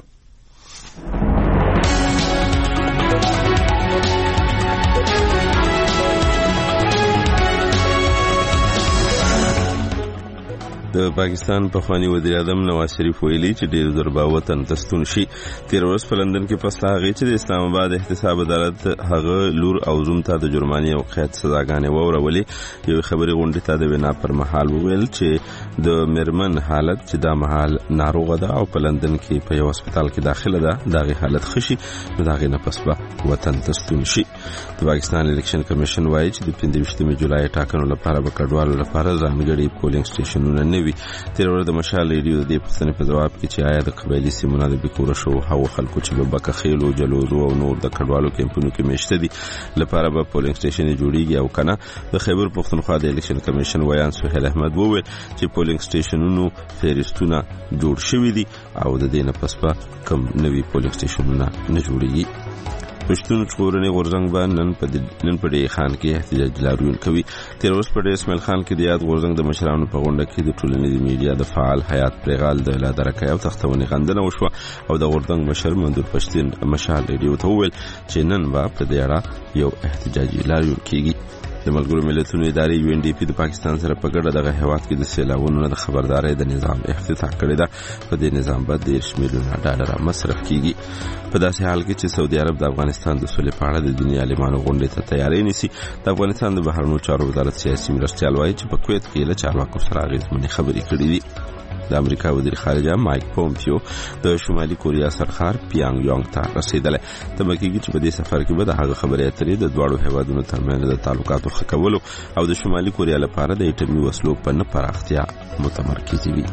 Speaker 2: د پاکستان پخوانی وزیر اعظم نواز شریف ویلي چې ډېر ضربه وطن تستون شي. تیر ورځ په لندن کې پس هغه چې د اسلام آباد احتساب عدالت هغه لور او زوم ته د جرمانې او قید سزاګانې وورولې. یو خبري غونډې ته د وینا پر مهال وویل چې د مرمن حالت چې دا مهال ناروغه ده او په لندن کې په یو هسپتال کې داخله ده دغه حالت خشي نو دغه نه پس به وطن تستون شي. د پاکستان الیکشن کمیشن وایي چې د 15 جولای ټاکنو لپاره به کډوالو لپاره ځانګړي پولینګ سټیشنونه نه وي. تیر ورځ د مشال ریډیو د دې پوښتنې په جواب کې چې آیا د قبایلي سیمونو د بیکوره شو هغو خلکو چې په بکخیلو جلوزو او نور د کډوالو کیمپونو کې میشته دي لپاره به پولینګ سټیشن جوړیږي او کنه. د خیبر پښتونخوا د الیکشن کمیشن ویان سهیل احمد وویل چې پولینګ سټیشنونو فهرستونه جوړ شوي دي او د دې نه پس به کم نوي پولینګ سټیشنونه نه جوړیږي. پښتون ژغورنې غورځنګ باندې نن په ډی خان کې احتجاج لاریون کوي. تیر ورځ په ډی اسماعیل خان کې د یاد غورځنګ د مشرانو په غونډه کې د ټولنیزې میډیا د فعال حیات پرغال د لادرکه او تختونې غندنه وشوه او د غورځنګ مشر منظور پښتين مشال ریډیو ته وویل چې نن به په دې اړه یو احتجاجي لاریون کیږي. د ملګرو ملتونو ادارې یو ان ډي پی د پاکستان سره په ګډه دغه هیواد کې د سیلابونو د خبردارۍ د نظام افتتاح کړی ده. په دې نظام باندې 10 میلیونه ډالر مصرف کیږي. په داسې حال کې چې سعودي عرب د افغانستان د سولې په اړه د دنیا عالمانو غونډې ته تیاری نیسي. د افغانستان د بهرنیو چارو وزارت سیاسي مرستیال وایي چې په کویت کې له چارواکو سره اغېزمنې خبرې کړې دي. د امریکا وزیر خارجه مایک پومپیو د شمالي کوریا سرخار پیانګ یانګ ته رسیدلی. تمکیږي چې په دې سفر کې به د هغه خبرې اترې د دواړو هیوادونو ترمنځ د تعلقاتو ښه کولو او د شمالي کوریا لپاره د اټومي وسلو په نه پراختیا متمرکز وي.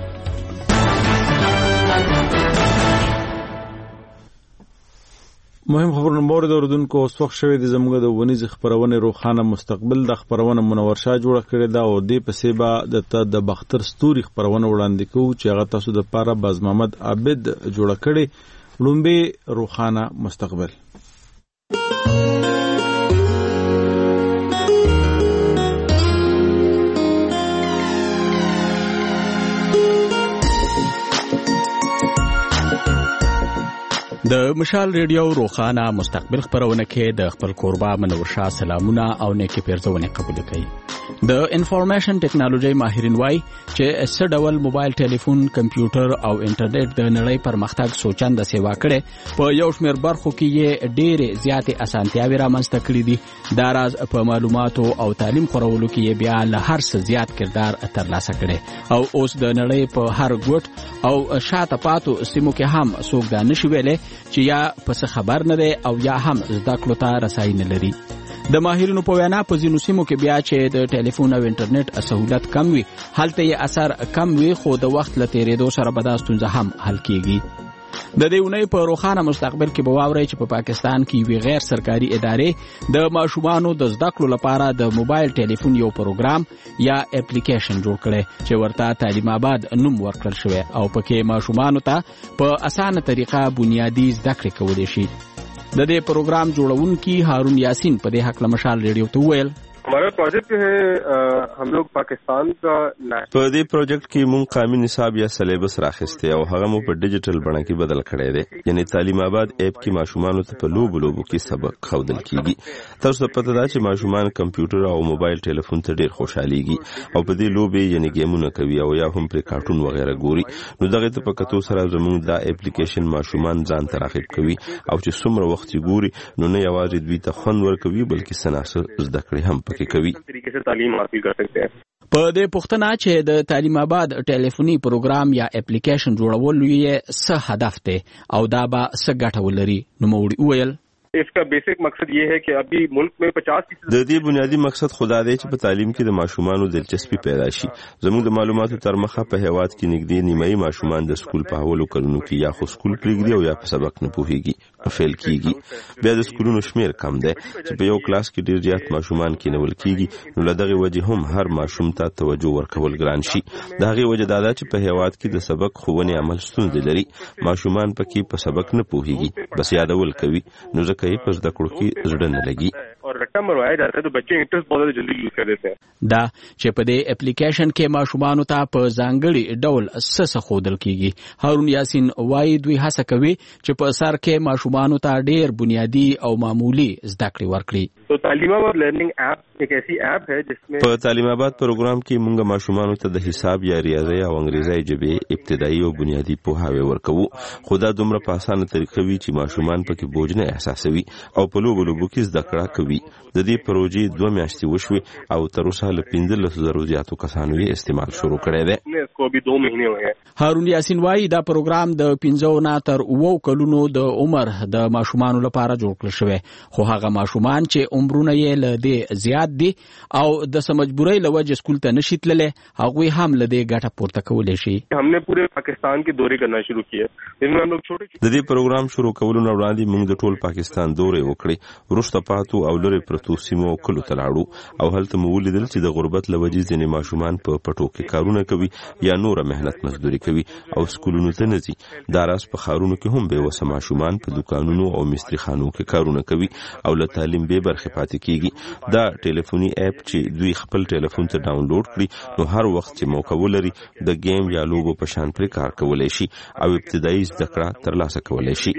Speaker 1: مهم خبرونه مورد اوردونکو اوسوخ شوی د زموږ د ونیز خبرونه روخانه مستقبل د خبرونه منور شاه جوړ کړی دا او د پسې با د بختر ستوري خبرونه وړاندې کوو چې هغه تاسو د پاره باز محمد عابد جوړ کړی. لومبه روخانه مستقبل
Speaker 5: د مشال ریډیو روخانه مستقبل خبرونه کې د خپل کوربه منور شاه سلامونه او نیکی پیرزونه قبول کړي. د انفارمیشن ټیکنالوژي ماهرین وایي چې څه ډول موبایل ټلیفون کمپیوټر او انټرنیټ د نړۍ پرمختګ سوچنده سیوا کړي په یو شمېر برخو کې یې ډېرې زیاتې اسانتیاوې رامنځته کړي دي. دا راز په معلوماتو او تعلیم خورولو کې یې بیا له هر څه زیات کردار ترلاسه کړي او اوس د نړۍ په هر ګوټ او شاته پاتو سیمو کې هم څوک دا نشي ویلی چې یا پس خبر نه دی او یا هم زده کړو ته رسای نه لري. د ماهرینو په وینا په ځینو سیمو کې بیا چې د ټلیفون او انټرنیټ سہولت کم وي هلته یې اثر کم وي خو د وخت له تیریدو سره به دا ستونزه هم حل کیږي. د دې اونۍ په روخانه مستقبل کې به واورئ چې په پاکستان کې یوې غیر سرکاري ادارې د ماشومانو د زده کړو لپاره د موبایل ټلیفون یو پروګرام یا اپلیکیشن جوړ کړی چې ورته تعلیم آباد نوم ورکړل شوی او پکې ماشومانو ته په اسانه طریقه بنیادی زده کړې کولی شي. د دې پروګرام جوړونکي هارون یاسین په دې حق مشال ریډیو ته وویل
Speaker 23: हमारा प्रोजेक्ट जो है हम लोग पाकिस्तान का
Speaker 2: په دې پروجیکټ کې مونږ قومي نصاب یا سلیبس راخسته او هغه مو په ډیجیټل بڼه کې بدل کړی دی. یعنی تعلیم آباد اپ کې ماشومانو ته په لوبو کې سبق ښودل کیږي. تاسو ته پته ده چې ماشومان کمپیوټر او موبایل ټلیفون ته ډیر خوشحاليږي او په دې لوبې یعنی گیمونه کوي او یا هم پر کارټون وغیرہ ګوري. نو دغه ته په کتو سره زموږ دا اپلیکیشن ماشومان ځان ته راغب کوي او چې څومره وخت ګوري نو نه یوازې دوی ته خوند ورکوي بلکې سناسه زده کړې هم پکې کوي.
Speaker 23: طریقے سے تعلیم حاصل کر سکتے ہیں.
Speaker 5: په دې پوښتنه چې د تعلیم آباد ټلیفوني پروګرام یا اپلیکیشن جوړول یې څه هدف دی او دا به څه ګټه ولري، نوموړي وویل
Speaker 23: इसका बेसिक मकसद ये है कि अभी मुल्क में 50%
Speaker 2: د دې بنیادی مقصد خدا دی چې په تعلیم کې د ماشومانو دلچسپي پیدا شي. زموږ د معلوماتو تر مخه په هیواد کې نږدې نیمایي ماشومان د سکول په اولو کلونو کې یا خو سکول پرېږدي او یا په سبق نه پوهیږي، فیل کیږي. بیا د سکولونو شمیر کم دی چې په یو کلاس کې ډیر زیات ماشومان کېنول کیږي، نو له دغه وجې هم هر ماشوم ته توجه ورکول ګران شي. د هغې وجه دا ده چې په هیواد کې د سبق ښوونې عمل ستونزې لري، ماشومان پکې په سبق نه پوهیږي، بس یادول کوي، نو ځکه یې په زده کړو کې زړه نه لګي.
Speaker 5: دا چې په دې اپلیکیشن کې ماشومانو ته په ځانګړي ډول څه ښودل کیږي. هارون یاسین وایي دوی هڅه کوي چې په سر کې ماشومانو ته ډېر بنیادی او معمولی زده کړې ورکړي.
Speaker 23: तो तालीम आबाद लर्निंग ऐप एक ऐसी ऐप है जिसमें
Speaker 2: په تعلیم آباد پروګرام کې موږ ماشومانو ته د حساب یا ریاضي او انګریزي ژبې ابتدایي او بنیادی پوهاوی ورکوو، خو دا دومره په اسانه طریقه وي چې ماشومان پکې بوج نه احساسوي او په لوبو کې زده کړه کوي. د دې پروژې 2 میاشتې وشوي او تر اوسه له 15,000 زیاتو کسانو یې استعمال شروع کړی دی.
Speaker 5: هارون یاسین وایي دا پروګرام د 15 نه تر 9 کلونو د عمر د ماشومانو لپاره جوړ کړل شوی، خو هغه ماشومان چې عمرونه یې له دې زیات دي او د مجبورۍ له وجې سکول ته نشي تللی، هغوی هم له دې ګټه پورته کولی شي.
Speaker 23: हमने पूरे पाकिस्तान की दौरे करना शुरू किया. इनमें हम लोग छोटे
Speaker 2: د دې پروګرام شروع کولو نه وړاندې موږ د ټول پاکستان دورې وکړې، وروسته پاتو او لرې پرتو سیمو کلو ته لاړو او هلته مو ولیدل چې د غربت له وجې ځینې ماشومان په پټو کې کارونه کوي یا نوره مهنت مزدوري کوي او سکولونو ته نه ځي. دا راز په ښارونو کې هم بېوسه ماشومان په دوکانونو او مستري خانو کې کارونه کوي او له تعلیم بې برخې پاتې کیږي. دا ټلیفوني اپ چې دوی خپل ټلیفون ته ډاونلوډ کړي، نو هر وخت چې موقع ولري د گیم یا لوبو په شان پرې کار کولی شي او ابتدایي زده کړه ترلاسه کولی شي.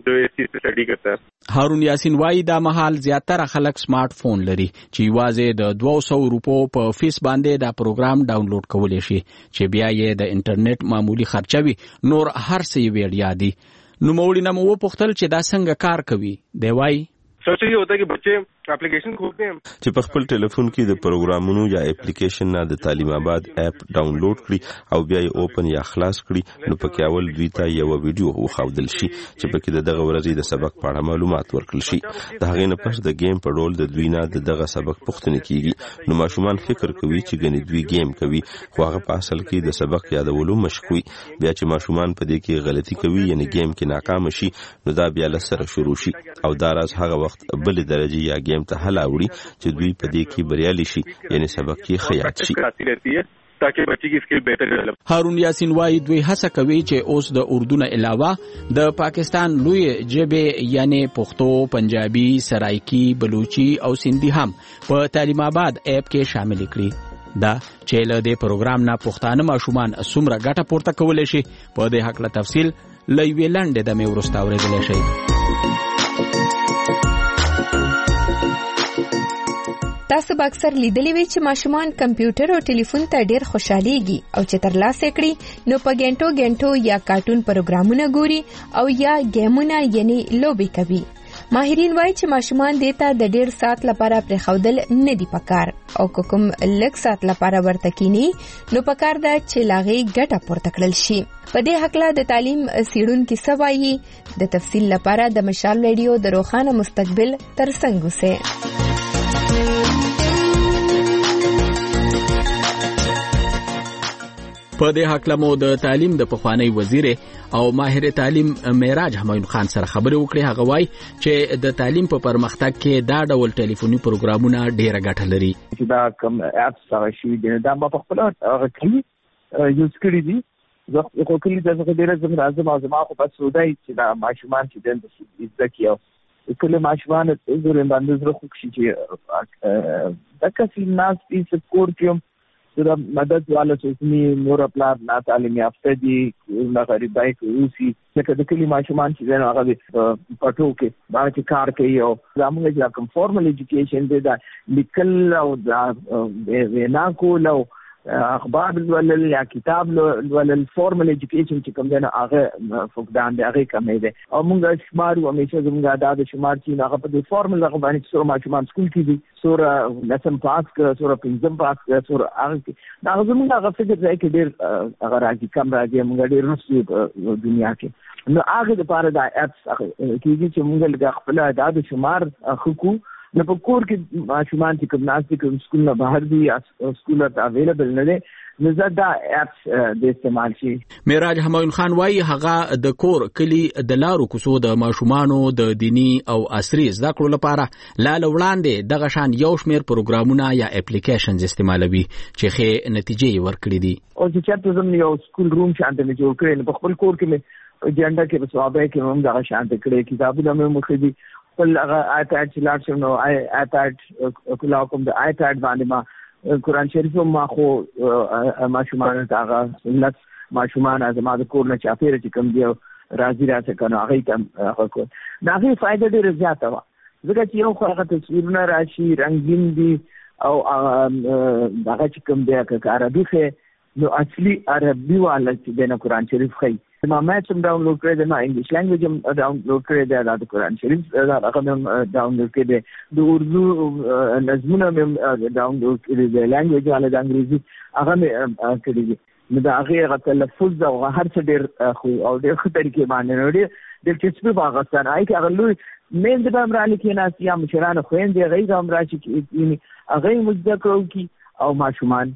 Speaker 5: هارون یاسین وایي دا مهال زیاتره خلک سمارټ فون لري چې یوازې د 200 روپو په فیس باندې دا پروګرام ډاونلوډ کولی شي چې بیا یې د انټرنیټ معمولی خرچه وي، نور هر څه یې وړیا دي. نوموړي نه مو وپوښتل چې دا څنګه کار کوي. دی وایي
Speaker 23: सबसे ये होता है कि बच्चे एप्लीकेशन खोलते हैं
Speaker 2: چې په خپل ټلیفون کې د پروګرامونو یا اپلیکیشن نه د تعلیم آباد اپ ډاونلوډ کړي او بیا یې اوپن یا خلاص کړي، نو پکې اول دوی ته یو ویډیو وښودل شي چې پکې دغه ورځې د سبق په اړه معلومات ورکړل شي. د هغې نه پس د گیم په ډول د دوی نه دغه سبق پوښتنه کیږي، نو ماشومان فکر کوي چې ګنې دوی گیم کوي، خو هغه په اصل کې د سبق یادولو مشق وي. بیا چې ماشومان په دې کې غلطي کوي یعنی گیم کې ناکام شي، نو دا بیا له سره شروع شي او دا راز هغه وخت بل درجه یا گیم ته حل اوړي چې دوی په دې کې بریالي شي، یعنی سبق کې خیاط شي.
Speaker 23: تاکہ بچی کی اسکل بہتر ڈیولپ.
Speaker 5: هارون یاسین وایي دوی هڅه کوي چې اوس د اردو نه علاوه د پاکستان لوی ژبې یعنی پښتو، پنجابي، سرایکی، بلوچي او سندھی هم په تعلیم آباد اپ کې شامل کړي. دا چې له دې پروګرام نه پښتانه ماشومان څومره ګټه پورته کولی شي، په دې هکله تفصیل له یوې لنډې دمې وروسته اورېدلی شئ.
Speaker 3: تاسو به اکثر لیدلی وي چې ماشومان کمپیوټر او ټلیفون ته ډېر خوشحاليږي او چې ترلاسه کړي نو په ګنټو یا کارټون پروګرامونه ګوري او یا گیمونه یعنی لوبې کوي. ماهرین وایي چې ماشومان دیتا د ډېر سات لپاره پرېښودل نه دي پکار او کوم لږ سات لپاره ورته کینی نو پکار ده چې لاغې ګټه پورته کړل شي. په دې هکله د تعلیم څېړونکي څه وایي، د تفصیل لپاره د مشال ریډیو د روښانه مستقبل ترڅنګ اوسئ.
Speaker 5: په دې هکله مو د تعلیم د پخوانی وزیر او ماهر تعلیم معراج همایون خان سره خبرې وکړې. هغه وایي چې د تعلیم په پرمختګ کې دا ډول ټلیفوني پروګرامونه ډېره ګټه لري.
Speaker 8: دا کوم اپس هغه شي دا ما په خپل هغه کې یوز کړی دي. زه خو کلی د څه ډېر زما راځم او زما خو بس سودای چې دا ماشومان چې د ځکیو کله ماشومان زره باندې زره خو چې دا کسي ناس دې سپورټ دا مدد والا سوسنی نور خپل نه تعلیم یافته دي نه غریبای کوي چې د کلی ماشومان چې نه هغه پټو کې باندې کار کوي او زموږ چې کوم فارمل ایجوکیشن دی دا لیکل او دا وینا کول او اخبار ولل یا کتاب ولل فارمل ایجوکیشن چې کوم دی هغه فقدان دی هغه کمی دی او موږ شمار او همیشه زموږ د شمار چې هغه په فارمل هغه باندې سره ماشومان سکول کې دي سره لسم پاس کړ سره پنځم پاس کړ سره هغه زموږ هغه فکر دی چې ډیر هغه راځي کم راځي موږ ډیر رسي په دنیا کې نو هغه د پاره د اپس کېږي چې موږ له خپل د شمار خکو نو په کور کې ماشومان چې کوم ناس دي کوم سکول نه بهر دي سکول ته اویلیبل نه دي نو دا اپس د استعمال شي.
Speaker 5: معراج همایون خان وايي هغه د کور کلی د لارو کوڅو د ماشومانو د دینی او عصري زده کړو لپاره وړاندې دغه شان یو شمېر پروګرامونه یا اپلیکیشنز استعمالوي چې ښه نتیجې ورکړي دي.
Speaker 8: او چې چېرته زموږ یو سکول روم شانته مې جوړ کړی په خپل کور کې اجنډا کې په صوابه کې هم دا شانته کړی کتابونه مې مخې دي خپل هغه آیپاډ چې لاړ شم نو آیپاډ کله کوم د آیپاډ باندې ما قرآن شریف ما خو ماشومان ته هغه لس ماشومان زما د کور نه چاپیره چې کوم دی راځي راځي کنه هغه ته هغه کو دا هغه فائدہ ډېر زیاته و ځکه چې یو خو هغه تصویرونه راشي رنگین دي او هغه چې کوم دی که عربي خې نو اصلي عربي والا چې د قرآن شریف خې ما مېټ هم ډاونلوډ کړی دی ما انګلیش لینګویج هم ډاونلوډ کړی دی د قرآن شریف هغه هم ډاونلوډ کړی دی د اردو نظمونه هم ډاونلوډ کړی دی لینګویج والا د انګریزي هغه مې کړی دی نو د هغې تلفظ او هر څه ډېر خو او ډېر ښه طریقې باندې ډېر دلچسپي په هغه سره هغه لوی میندې به هم رالي کېناستي یا مشرانو خویندې هغوی به هم راشي هغوی مو زده کړو کي او ماشومان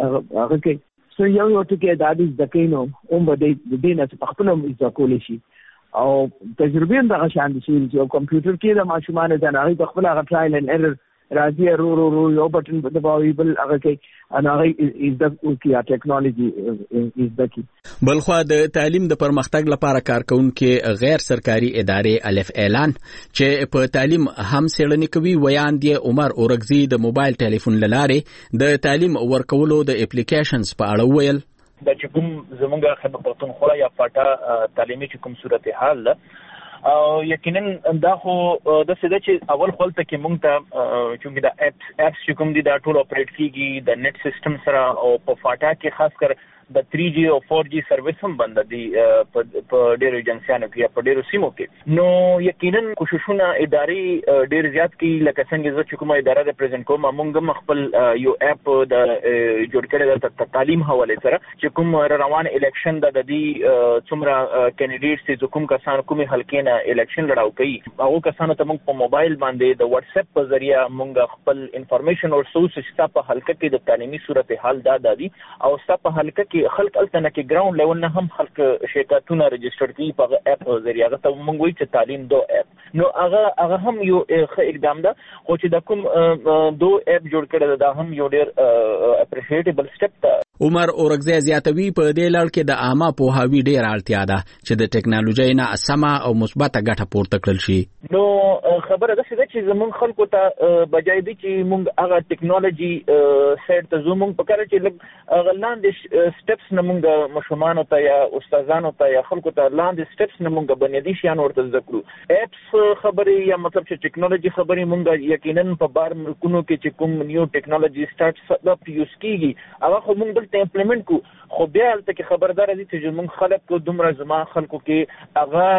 Speaker 8: هغه کوي سو یو ټکی د حدیث د کینو هم به د دې نه په خپل هم زده کولی شي او تجربې هم دغه شان دي چې کمپیوټر کې د ماشومانو د هغوی په خپل هغه ټرایل اینډ ایرر راځي رو یو بټن دباوي بل هغه کې هغه زده کوي یا ټیکنالوژي زده کوي.
Speaker 5: بلخوا د تعلیم د پرمختګ لپاره کارکونکو غیر سرکاري ادارې الف اعلان چې په تعلیم هم څېړنې کوي ویاندې عمر اورګزي د موبایل ټلیفون لارې د تعلیم ورکولو د اپلیکیشنز په اړه ویل
Speaker 9: د چې کوم زمونږ خیبر پختونخوا یا پټا تعلیمي چې کوم صورتحال ده او یقینا دا خو د څه د چې اول خپل ته کې مونږ ته چې دا اپس چې کوم دي دا ټول اپریټ کیږي د نت سیستم سره او په فاټا کې خاص کر د 3G او 4G سرویس هم بند دي په ډېرو ایجنسیانو کې په ډېرو سیمو کې نو یقینا کوششونه ادارې ډېر زیات کی لکه څنګه چې کومه اداره ریپرزینټ کوم موږ خپل یو اپ د جوړ کړی د تعلیم حواله سره چې کوم روان الیکشن د دې څومره کینډیډیټس چې کوم کسان کومه حلقې نه الیکشن لړاو کوي هغه کسانو ته موږ په موبایل باندې د واتس اپ په ذریعہ موږ خپل انفارمیشن او سورس چې په حلقه کې د تعلیمي صورتحال دادي او په حلقه کې خلک التنه کې ګراوند لیول نه هم خلک شرکتونه رجسټر کوي په اپ ذریعہ ته موږ وایي چې تعلیم دو اپ نو هغه هم یو ښه اقدام ده خو چې د کوم دو اپ جوړ کړل دا هم یو ډېر اپریشیټیبل سټپ ده.
Speaker 5: عمر اورګزي زیاتوي په دې لړ کې د عامه پوهاوی ډېر اړتیا ده چې د ټکنالوژي نه سمه او مثبته ګټه پورته کړل شي.
Speaker 9: نو خبره ده چې زمونږ خلکو ته بجای دي چې موږ هغه ټکنالوژي سیټ ته زمونږ په کار چې لږ لاندې سټپس نه موږ مشمانو ته یا استادانو ته یا خلکو ته لاندې سټپس نه موږ بنیادی شیان ورته زده کړو اپس خبرې یا مطلب چې ټکنالوژي خبرې موږ یقینا په بار ملکونو کې چې کوم نیو ټکنالوژي سٹارټ اپ یوز کیږي هغه خو موږ ته امپلیمنٹ کو خو بیا البته کې خبردار دي چې موږ خلک کو دومره زما خلکو کې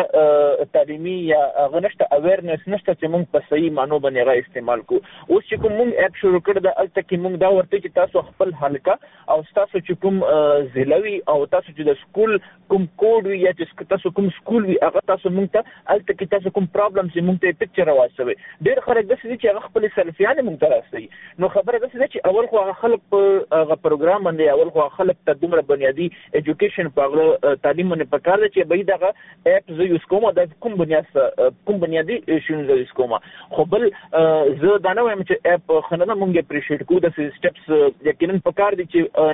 Speaker 9: هغه تعلیمي یا هغه نشته اویرنس نشته چې موږ په صحیح مانو باندې هغه استعمال کو اوس چې کوم موږ اپ شروع کړ د البته کې موږ دا ورته چې تاسو خپل حلقه او تاسو چې کوم زلوي او تاسو چې د سکول کوم کوډ وي یا چې تاسو کوم سکول وي هغه تاسو موږ ته البته کې تاسو کوم پرابلم چې موږ ته پکچر راوځي ډېر خلک د څه چې هغه خپل سلفیان موږ ته راځي نو خبره ده چې اول خو هغه خلک په هغه پروګرام باندې اول خو خلک ته دومره بنیادی ایجوکیشن په تعلیم باندې پکار دي چې به دا اپ زه یوز کوم د کوم بنیادی شون زه یوز کوم خو بل زه دا نه وایم چې اپ خننه مونږ اپریشیټ کوو د سټپس یقینا پکار دي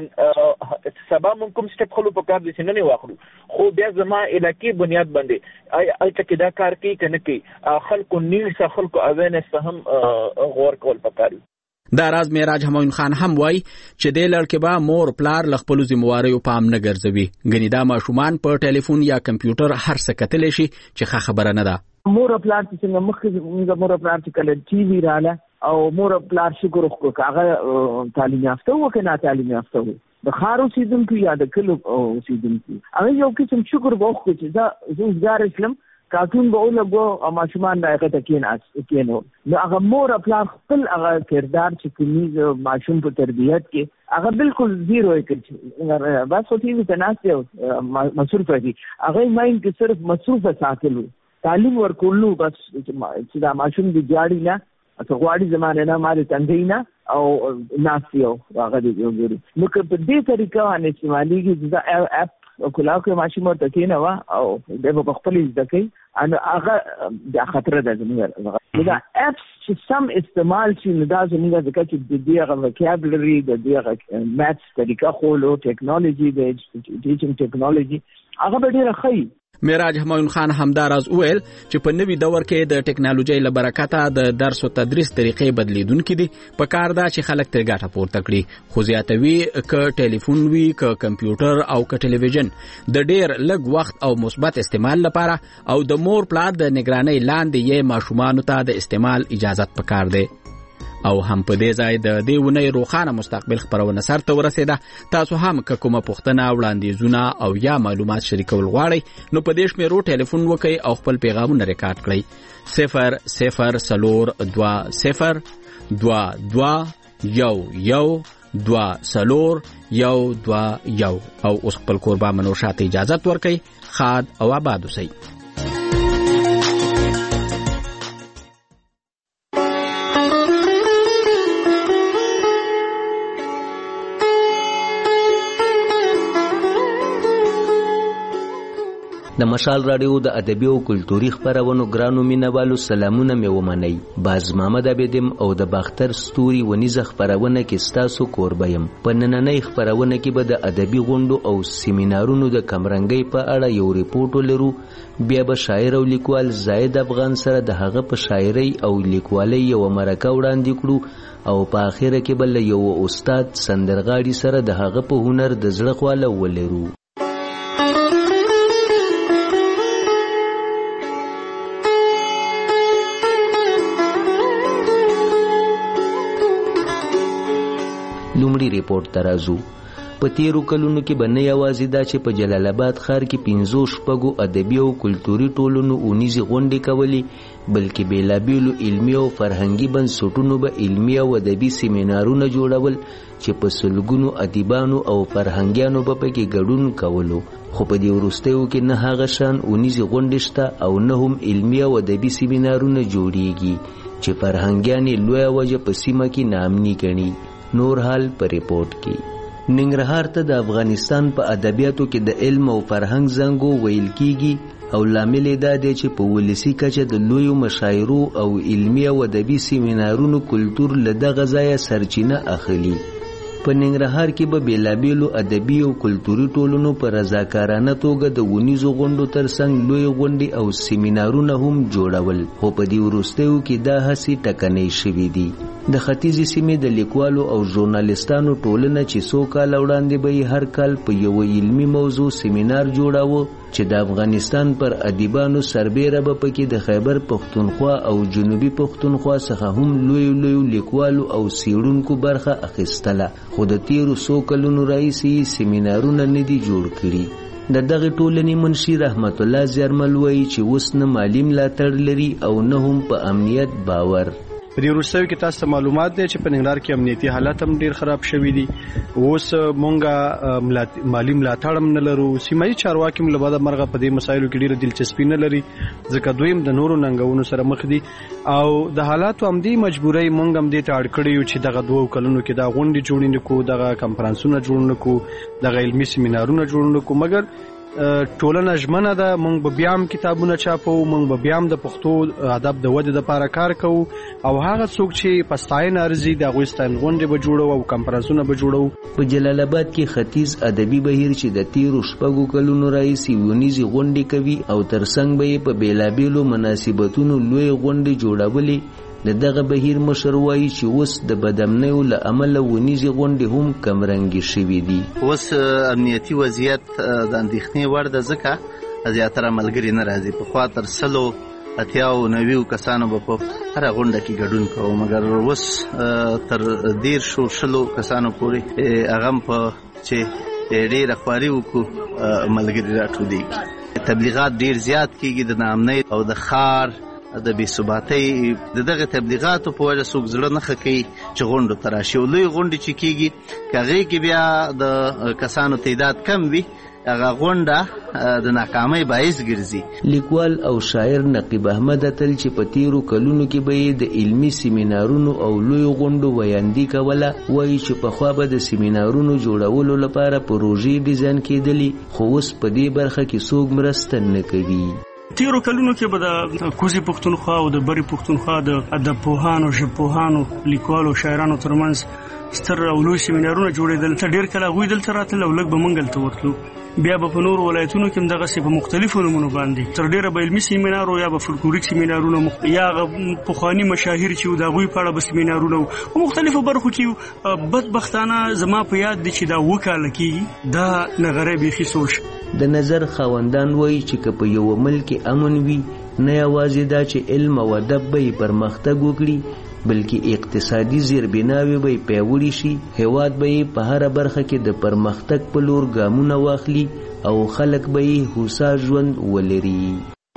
Speaker 9: چې سبا مونږ کوم سټپ خلو پکار دي چې نه واخلو خو بیا زما علاقې بنیاد باندې البته کې دا کار کوي کنه کوي خلکو نیوز خلکو اویرنس هم غور کول پکاري.
Speaker 5: دا راز معراج همایون خان هم وای چې د لړکې با مور پلار لخپل ذمہواریو پام نه ګرځوي غنی دا ماشومان په ټلیفون یا کمپیوټر هر څه کتلی شي چې خبره نه ده.
Speaker 8: مور پلار چې څنګه مخکې مور پلار چې کله ټي وی رااله او مور پلار شکر وکړو هغه تعلیم یافته و که نه تعلیم یافته و د ښار اوسیدونکو یا د کلو اوسیدونکو هغه یو قسم شکر به وکړو چې دا زه اوسګار اسلم کارټون به ولګو او ماشومان به هغه ته کېنو نو هغه مور پلار خپل هغه کردار چې کوي ماشوم په تربیت کې هغه بالکل زیرو یې بس خو ټي وي ته ناست دی مصروفه دي هغه ماین کې صرف مصروفه ساتلو تعلیم ورکولو بس چې دا ماشوم دی جاړي نه اته غواړي زمانه نه ماره تنګي نه او ناسیو هغه دی وګوري نو که په دې طریقه باندې استعماليږي دا اپ او کلاو کې ماشوم ورته کېنه وا او د په خپل ځکه کوي ان هغه د خطر ده زموږ دا اپس چې سم استعمال شي نو دا زموږ ځکه چې د دې هغه وکابلري د دې هغه میث طریقه خولو ټیکنالوژي د ټیچینګ ټیکنالوژي هغه به ډیره ښه
Speaker 5: معراج همایون خان همداراز وویل چې په نوي دور کې د ټیکنالوژي له برکته د درس او تدریس طریقې بدلیدونکې دي په کار ده چې خلک ترې ګټه پورته کړي خو زیاتوي که ټلیفون وي که کمپیوټر او که ټلویزیون د ډیر لږ وخت او مثبت استعمال لپاره او د مور پلار د نگرانۍ لاندې یې ماشومانو ته د استعمال اجازت پکار دی او هم په دې ځای د دې ونې روښانه مستقبل خبرونه سرته ورسېده تاسو هم که کومه پوښتنه وړاندیزونه او یا معلومات شریکول غواړئ نو په دې شمیرو ټلیفون وکړئ او خپل پیغامونه ریکارډ کړئ 0002211 او اوس خپل کوربه منوشا ته اجازه ورکړئ خاد او آباد اوسئ
Speaker 7: د مشال رادیو د ادبي او کلتوري خبرونو ګرانو مینوالو سلامونه مې ومنئ باز محمد عبدم او د باختر ستوري ونیزه خبرونه کې ستاسو کوربه يم په نننۍ خبرونه کې به د ادبي غونډو او سیمینارونو د کمرنګۍ په اړه یو ریپورت لرو بیا به شاعر او لیکوال زاید افغان سره د هغه په شاعرۍ او لیکوالۍ یو مرکه وړاندې کړو او په اخره کې بل یو استاد سندرغاړي سره د هغه په هنر د زړه خواله ولرو لومړی ریپورت ترازو په تیرو کلونو کې بنه یوازې دا چې په جلال آباد ښار کې 15 شپږو ادبي او کلتوري ټولنو اونیزي غونډې کولې بلکې بیلابیلو علمي او فرهنګي بنسټونو به علمي او ادبي سیمینارونه جوړول چې په سلګونو ادیبانو او فرهنګیانو به پکې ګډون کولو خو په دې وروستیو کې نه هغه شان اونیزي غونډې شته او نه هم علمي او ادبي سیمینارونه جوړیږي چې فرهنګیان لویه وجه په سیمه کې نامني ګڼي نور حال په ریپورت کې ننګرهار ته د افغانستان په ادبیاتو کې د علم او فرهنګ زنګو ویل کیږي او لامل دا دی چې په ولسی کچه د لویو مشاعرو او علمي او ادبي سیمینارونو کلتور له دغه ځایه سرچینه اخلي په ننګرهار کې به بیلابیلو ادبي او کلتوري ټولنو په رضاکارانه توګه د ونیزو غونډو ترڅنګ لوی غونډې او سیمینارونه هم جوړول خو په دې وروستیو کې دا هڅې ټکنۍ شوې دي د ختیځې سیمې د لیکوالو او ژورنالیستانو ټولنه چې څو کاله وړاندې به هر کال په یو علمي موضوع سیمینار جوړاوه چې د افغانستان پر ادیبانو سربیره به پکې د خیبر پښتونخوا او جنوبي پښتونخوا څخه هم لوی لیکوالو او څېړونکو برخه اخیستله خو د تیرو څو کلونو راهیسې سیمینارونه نه دي جوړ کړي د دغه ټولنې منشي رحمت الله زیرمل وایي چې اوس نه مالي ملاتړ لري او نه هم په امنیت باور
Speaker 11: په دې وروستیو کې تاسو ته معلومات دی چې په ننګرهار کې امنیتي حالات هم ډیر خراب شوي دي اوس مونږه مالی ملاتړ هم نه لرو سیمایي چارواکي هم له بعده مرغه په دې مسایلو کې ډیره دلچسپي نه لري ځکه دوی هم د نورو ننګونو سره مخ دي او د حالاتو هم دې مجبورۍ مونږ هم دې ته اړ کړی یو چې دغه 2 کلونو کې دا غونډې جوړې نه کو دغه کانفرنسونه جوړ نه کو دغه علمي سیمینارونه جوړ نه کو مګر ټولنه ژمنه ده مونږ به بیا هم کتابونه چاپو مونږ به بیا هم د پښتو ادب د ودې لپاره کار کوو او هغه څوک چې په ستاینه ارزي د هغوی ستاینه غونډې به جوړو او کانفرنسونه به جوړو
Speaker 7: په جلال آباد کې ختیځ ادبي بهیر چې د تیرو شپږو کلونو راهیسې ونیزي غونډې کوي او ترڅنګ به یې په بیلابیلو مناسبتونو لوی غونډې جوړولې د دغه بهیر مشر وایي چې اوس د بدامنیو له امله ونیزي غونډې هم کمرنګې شوي دي
Speaker 12: اوس امنیتي وضعیت د اندېښنې وړ ده ځکه زیاتره ملګري نه راځي پخوا تر 100 90 کسانو په هر غونډه کې ګډون کوو، مګر اوس تر 150 کسانو پورې هغه په چې ډېر خواري وکړو ملګري راټولېږي. تبلیغات ډېر زیات کېږي د ناامنۍ او د ښار د بې ثباتۍ دغه تبلیغاتو په وجه څوک زړه نه ښه کوي چې غونډو ته راشي. او لوی غونډې چې کېږي که هغې کې بیا د کسانو تعداد کم وي هغه غونډه د ناکامۍ باعث ګرځي.
Speaker 7: لیکوال او شاعر نقیب احمد اتل چې په تیرو کلونو کې به د علمي سیمینارونو او لوی غونډو ویاندی کوله، وایي چې پخوا به د سیمینارونو جوړولو لپاره پروژې ډیزاین کېدلې، خو اوس په دې برخه کې څوک مرسته نه کوي.
Speaker 13: تیرو کلونو کې به د کوزي پښتونخوا او د بری پښتونخوا د ادب پوهانو، ژبپوهانو، لیکوالو، شاعرانو ترمنځ ستر او لوی سیمینارونه جوړېدل. ډېر کله هغوی دلته راتلل او لږ به موږ هلته ورتلو. بیا به په نورو ولایتونو کې هم دغسې په مختلفو نومونو باندې تر ډېره به علمي سیمینار یا به فولکلوریک سیمینارونه یا پخواني مشاهیر چې وو د هغوی په اړه به سیمینارونه وو. په مختلفو برخو کې بدبختانه زما په یاد دی چې دا 2 کاله کېږي دا نغری بیخي سوړ شو.
Speaker 7: د نظر خاوندان وایي چې که په یو ملک امن وي، نه یوازې دا چې علم او ادب به پرمختګ وکړي بلکې اقتصادي زیربناوې به پیاوړې شي، هیواد به په هره برخه کې د پرمختګ په لور ګامونه واخلي او خلک به هوسا ژوند ولري.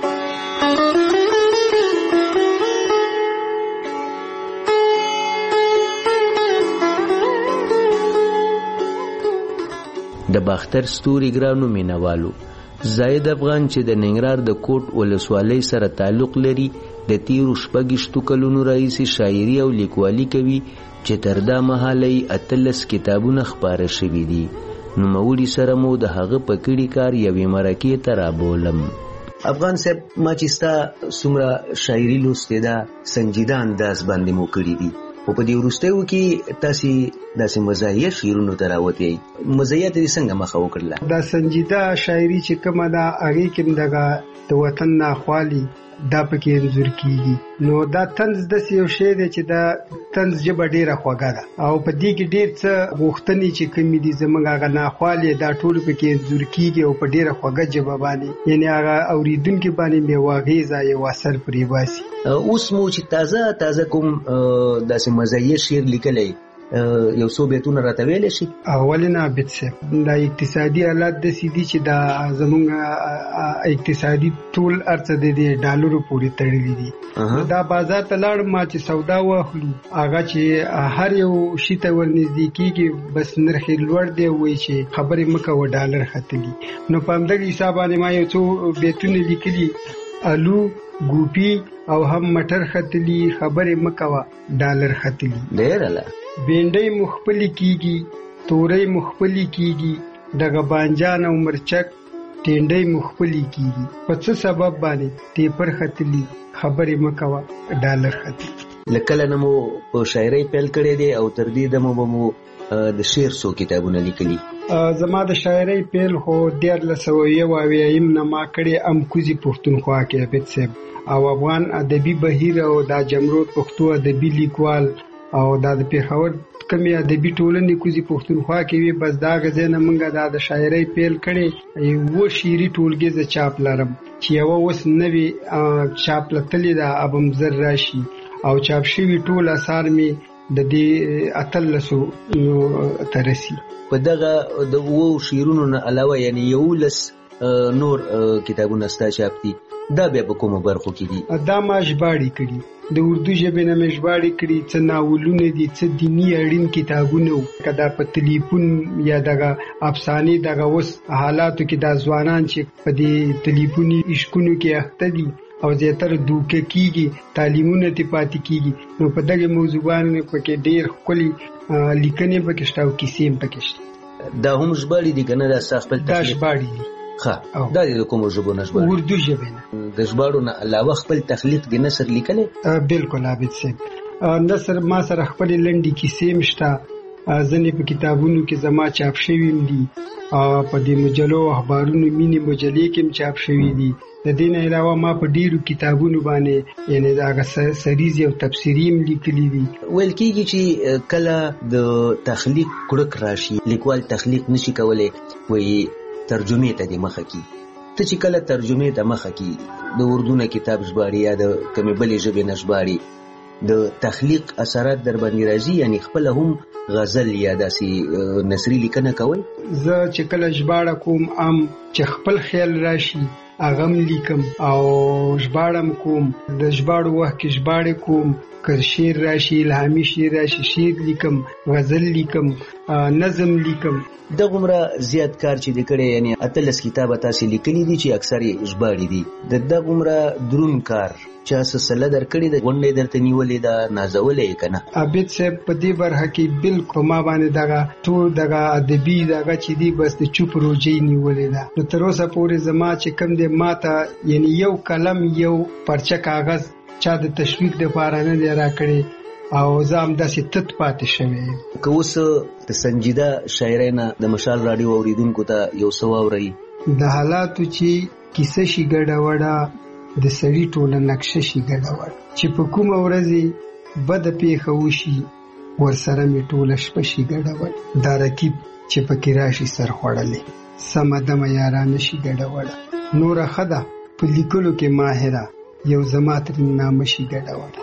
Speaker 7: د باختر ستوري ګرانو مینوالو، زاید افغان چې د ننګرهار د کوټ ولسوالۍ سره تعلق لري، د تیرو 6 کلونو راهیسې شاعري او لیکوالي کوي چې تر دا مهاله 18 کتابونه خپاره شوي دي. نوموړي سره مو د هغه په کړي کار یوې مرکې ته رابولم. افغان صاحب، ما چې ستا څومره شاعري لوستې ده سنجیده انداز باندې مو کړي دي، خو په دې وروستیو کې تاسې داسې مزاحیه شعرونو ته راوتئ. مزاحیه ته دې څنګه مخه وکړله؟
Speaker 14: دا سنجیده شاعري چې کومه ده هغې کې دغه د وطن ناخوالي دا پکې انځور کیږي. نو دا طنز داسې یو شی دی چې دا طنز ژبه ډېره خوږه ده او په دې کې ډېر څه غوښتنې چې کومې دي زموږ هغه ناخوالې دا ټول پکې انځور کیږي او په ډېره خوږه ژبه باندې، یعنې هغه اورېدونکي باندې بې واغېزه یو اثر پرې باسي.
Speaker 7: اوس مو چې تازه کوم داسې مزاحیه شعر لیکلی یو څو بیتونه راته ویلی شي؟
Speaker 14: اولنا بیت صاحب، دا اقتصادي حالات داسې دي چې دا زموږ اقتصادي ټول ارڅه د ډالرو پورې تړلي دي. دا بازار ته لاړم ما چې سودا واخلو، هغه چې هر یو شي ته ورنږدې کېږي بس نرخ یې لوړ دی، وایي چې خبرې مه کوه ډالر ختلي. نو په همدغه حساب باندې ما یو څو بیتونه لیکلي، الو ګوپی او هم مټر ختلی، خبرې مه کوه ډالر ختلی.
Speaker 7: ډېر اله
Speaker 14: بینډۍ مخپلی کیږي، تورۍ مخپلی کیږي، دغه بانجان او مرچک ټینډۍ مخپلی کیږي. په څه سبب باندې ټیپر ختلی، خبرې مه کوه ډالر ختلی.
Speaker 7: له کله نه مو په شاعرۍ پیل کړی دی او تر دې دمه به مو د شعر څو کتابونه لیکلي؟
Speaker 14: زما د شاعرۍ پیل خو 1991 نه ما کړی ام کوزي پښتونخوا کې بیت صاحب او افغان ادبي بهیر او دا جمرود پښتو ادبي لیکوال او دا د پیښور کمی ادبي ټولنې کوزي پښتونخوا کې وي. بس دا غزه نه مونږه د شاعرۍ پیل کړي. و شعري ټولګي ز چاپ لرم چې یو اوس نوی چاپ لتلې دا ابم زر راشي او چاپ شوی ټول اثار می د دې 1800 ترسي.
Speaker 7: په دغه د وو شعرونو نه علاوه یعنی یو لس نور کتابونه ستا چاپ دي، دا بیا په کومو برخو کې دي؟
Speaker 14: دا ما ژباړې کړي، د اردو ژبې نه مې ژباړې کړي، څه ناولونه دي، څه دیني اړین کتابونه وو. که دا په تلیفون یا دغه افسانې دغه اوس حالاتو کې دا ځوانان چې په دې تلیفوني عشقونو کې اخته دي او زیاتره دوکه کیږي، تعلیمونه تی پاتې کیږي، نو په دغه موضوع باندې پکې ډېر ښکلي لیکنې پکې شته او کیسې هم پکې شته.
Speaker 7: دا هم ژباړې دي که نه؟ دا ستا خپل
Speaker 14: دا ژباړې دي.
Speaker 7: ښه، دا د کومو ژبو نه ژباړې؟
Speaker 14: اردو ژبې نه.
Speaker 7: د ژباړو نه علاوه خپل تخلیق د نثر لیکلی؟
Speaker 14: بالکل عابد صاحب، نثر ما سره خپلې لنډې کیسې هم شته، ځینې په کتابونو کې زما چاپ شوي هم دي، په دې مجلو او اخبارونو مینې مجلې کې هم چاپ شوي دي. د دې نه علاوه ما په ډیرو کتابونو باندې یعنی هغه سریزې او تفسیري هم لیکلي دي.
Speaker 7: ویل کېږي چې کله د تخلیق کړک راشي لیکوال تخلیق نشي کولی، وایي ترجمې ته دې مخه کړي. ته چې کله ترجمه ته مخه کی د اردو نه کتاب ژباړي یا د کومې بلې ژبې نه ژباړي د تخلیق اثرات در باندې راځي، یعنی خپل هم غزل یا داسې نثري لیکنه کوي؟
Speaker 14: زه چې کله ژباړه کوم چې خپل خیال راشي اغم لیکم او ژباړم کوم، د ژباړو وخت کې ژباړې کوم، که شعر راشي الهامي شعر راشي شعر لیکم، غزل لیکم، نظم لیکم.
Speaker 7: دغومره زیات کار چې د کړي یعنی 18 کتابه تاسو لیکلي دي چې اکثر یې ژباړي دي، د دغومره درون کار چا سره درکړي د غونډې درته نیولې ده نازولې کنه؟
Speaker 14: عابد صاحب په دې برخه کې بالکل ما باندې دغه ټول دغه ادبي دغه چې دی بس د چوپ روجي نیولې ده. نو تر اوسه پورې زما چې کم دی ماته یعنی یو قلم یو پرچه کاغذ چا د تشویق د پاره نه دی راکړي او زه هم داسې تت پاتې شوی.
Speaker 7: که اوس د سنجیده شاعرانه د مشال راډیو اوریدونکو ته یو څه واورئ
Speaker 14: د حالاتو چې کیسه شي ګډه وډه د سړي ټوله نقشه شي ګډه وډه، چې په کومه ورځې بده پیښه وشي ورسره مې ټوله شپه شي ګډه وډه، دا رقیب چې پکې راشي سر خوړلې سمه دمه یارانه شي ګډه وډه، نوره ښه ده په لیکلو کې ماهره یو زما ترې نامه شي ګډه وډه.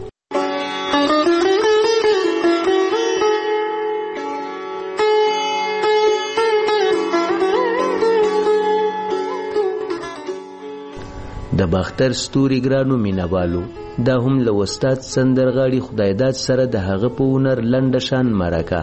Speaker 7: د باختر ستوري ګرانو مینوالو، دا هم له استاد سندرغاړي خدایداد سره د هغه په هنر لنډه شان مرکه.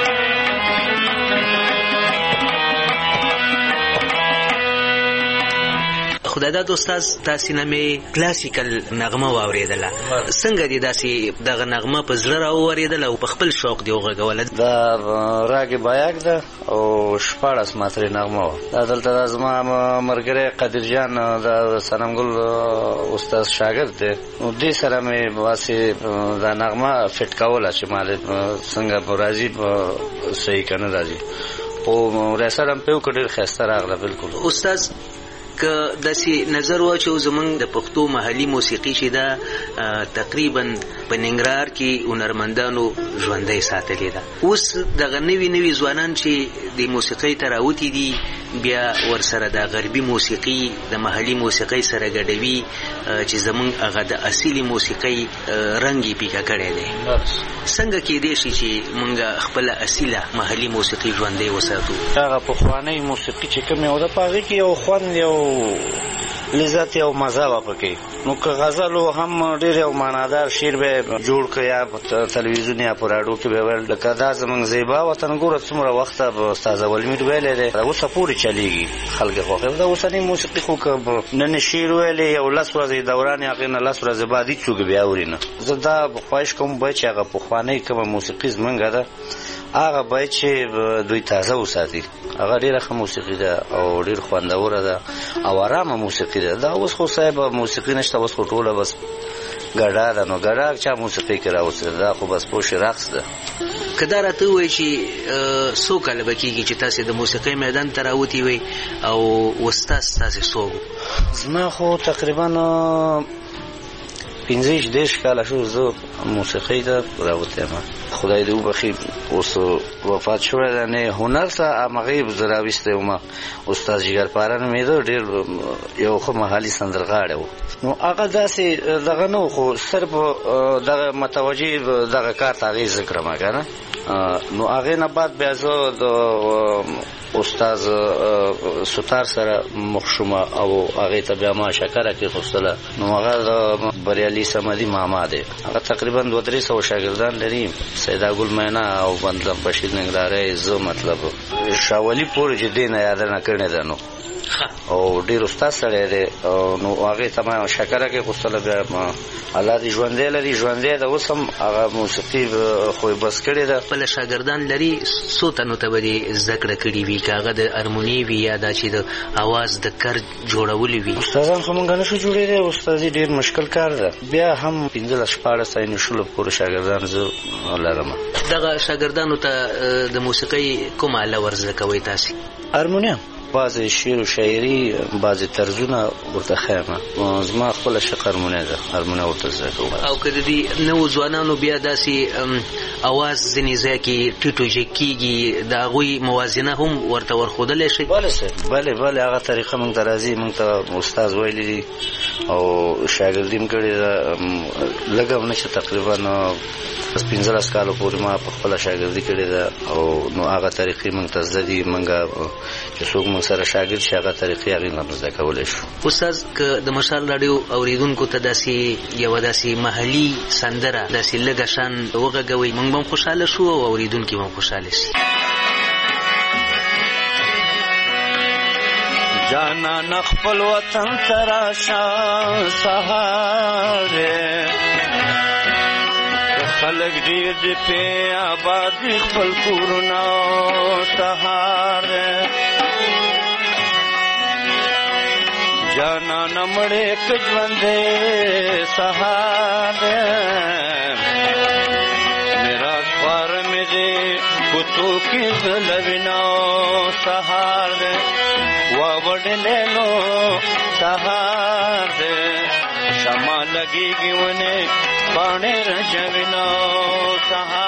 Speaker 15: خدایداد استاد تاسو نه می کلاسیکل نغمه واوریدله، څنګه دي داسې دغه نغمه په زړه راوریدله او په خپل شوق دی وغږوله؟
Speaker 12: دا راګي بایاک ده او شپاړس ماتري نغمه و. دا دلته زما مرګره قدر جان د سنمګل استاد شاګرد دی، نو دې سره مې واسي دا نغمه فټ کوله چې مال څنګه راځي صحیح کنه راځي او رسالم په کډیر خسته راغله. بالکل
Speaker 15: استاد که داسې نظر واچو زمونږ د پښتو محلي موسیقي چې دا تقریبا په ننګرهار کې هنرمندانو ژوندۍ ساتلې ده، اوس دغه نوي ځوانان چې د موسیقۍ ته راوتي دي بیا ورسره د غربي موسیقي د محلي موسیقۍ سره ګډوي چې زمونږ هغه د اصلي موسیقۍ رنګ یې پیکه کړی دی. څنګه کېدای شي چې مونږ خپل اصیله محلي موسیقي ژوندۍ وساتو؟
Speaker 12: هغه پخوانۍ موسیقي چې کومه او د پاغي کې یو خوند یو لذت او مزه و پکې، نو که غزل هم ډېر یو معنادار شعر به جوړ کړي یا په تلویزیون یا په راډیو کې به ویل لکه دا زمونږ زیبا وطن ګوره څومره وخت به استاد ولمیر ویلې دی، اوس پورې چلیږي خلک خوښوي. دا اوسنۍ موسیقي خو که نن شعر ویلې یو 10 ورځې دوران یې هغې نه 10 ورځې بعد هېڅوک بیا اوري نه. زه دا خواهش کوم باید چې هغه پخوانۍ کومه موسیقي زمونږ ده هغه باید چې دوی تازه وساتي. هغه ډېره ښه موسیقي ده او ډېر خوندوره ده او ارامه موسیقي ده. دا اوس خو صاحب موسیقي نشته، اوس خو ټوله بس ګډا ده. نو ګډا چا موسیقي کې راوستل دا خو بس پوش رقص ده.
Speaker 15: که دا راته ووایي چې څو کاله به کېږي چې تاسې د موسیقۍ میدان ته راوتي وئ او استاد ستاسې څوک؟
Speaker 12: زما خو تقریبا 15 کاله شو زه موسیقۍ ته راوتی یم. خدای دې وبخي اوس وفات شوی دی، نه هنر ته همغې زه راویستی وم. استاد جګرپاره نومېده، ډېر یو ښه محلي سندرغاړی و. نو هغه داسې دغه نه و، خو صرف دغه متوجه دغه کار ته هغې زه کړم که نه. نو هغې نه بعد بیا زه د استاد ستار سره مخ شوم او هغې ته بیا ما شکره کېښودله. نو هغه د بریالي صمدي ماما دی، هغه تقریبا 200-300 شاګردان لري، سیداګل مینا او بندم بشیر ننګرهاری، زه مطلب شاولي پورې چې دې نه یادنه کړې ده. نو او ډېر استاد سړی دی، نو هغې ته ما شکره کېښودله. بیا الله دې ژوندی لري، ژوندی ده اوس هم هغه موسیقي خو یې بس کړې ده.
Speaker 15: خپل شاګردان لري، څو تنو ته به دې زده کړه کړې وي، که هغه د ارموني وي یا دا چې د اواز د کر جوړولي وي؟
Speaker 12: استادان خو مونږ نشو جوړېدی، استادي ډېر مشکل کار ده. بیا هم 15-16 اینو شلو پورې شاګردان زه لرم.
Speaker 15: دغه شاګردانو ته د موسیقۍ کومه آله ور زده کوئ تاسې؟
Speaker 12: ارمونیم.
Speaker 16: بعض شعر او شاعري بعض طرزونه ورته خیمه زما خپل شقرمونه ده هرمونه ورته زده
Speaker 15: او کله دي نو ځوانانو بیا داسي اواز ځنې ځکه ټیټو جکیږي دا غوي موازنه هم ورته ورخودل شي.
Speaker 16: بله هغه طریقه موږ درازي موږ ته استاد ویلي او شاګردیم کړي لګم نشه تقریبا 15 کال پورې ما په خپل شاګردي کړي ده او نو هغه طریقې موږ ته زدي موږ چې څوک موږ سره شاګرد شي هغه طریقې هغه نه زده کولای شو.
Speaker 15: استاد که د مشال رادیو اوریدونکو ته داسي یو داسي محلي سندره داسي لګه شان وغږوي موږ هم خوشاله شو او اوریدونکو هم خوشاله شي.
Speaker 17: جانا نخپل وطن تراشا سهاره خلق ډیر دې په آباد خپل کورونه سهاره جانا نمړې کژوندې سهاره میرا سوار مې دې کوتو کې زلوینو سهاره وا وډلې نو سهاره شمع لګيږي ونه باندې رجوینو سهاره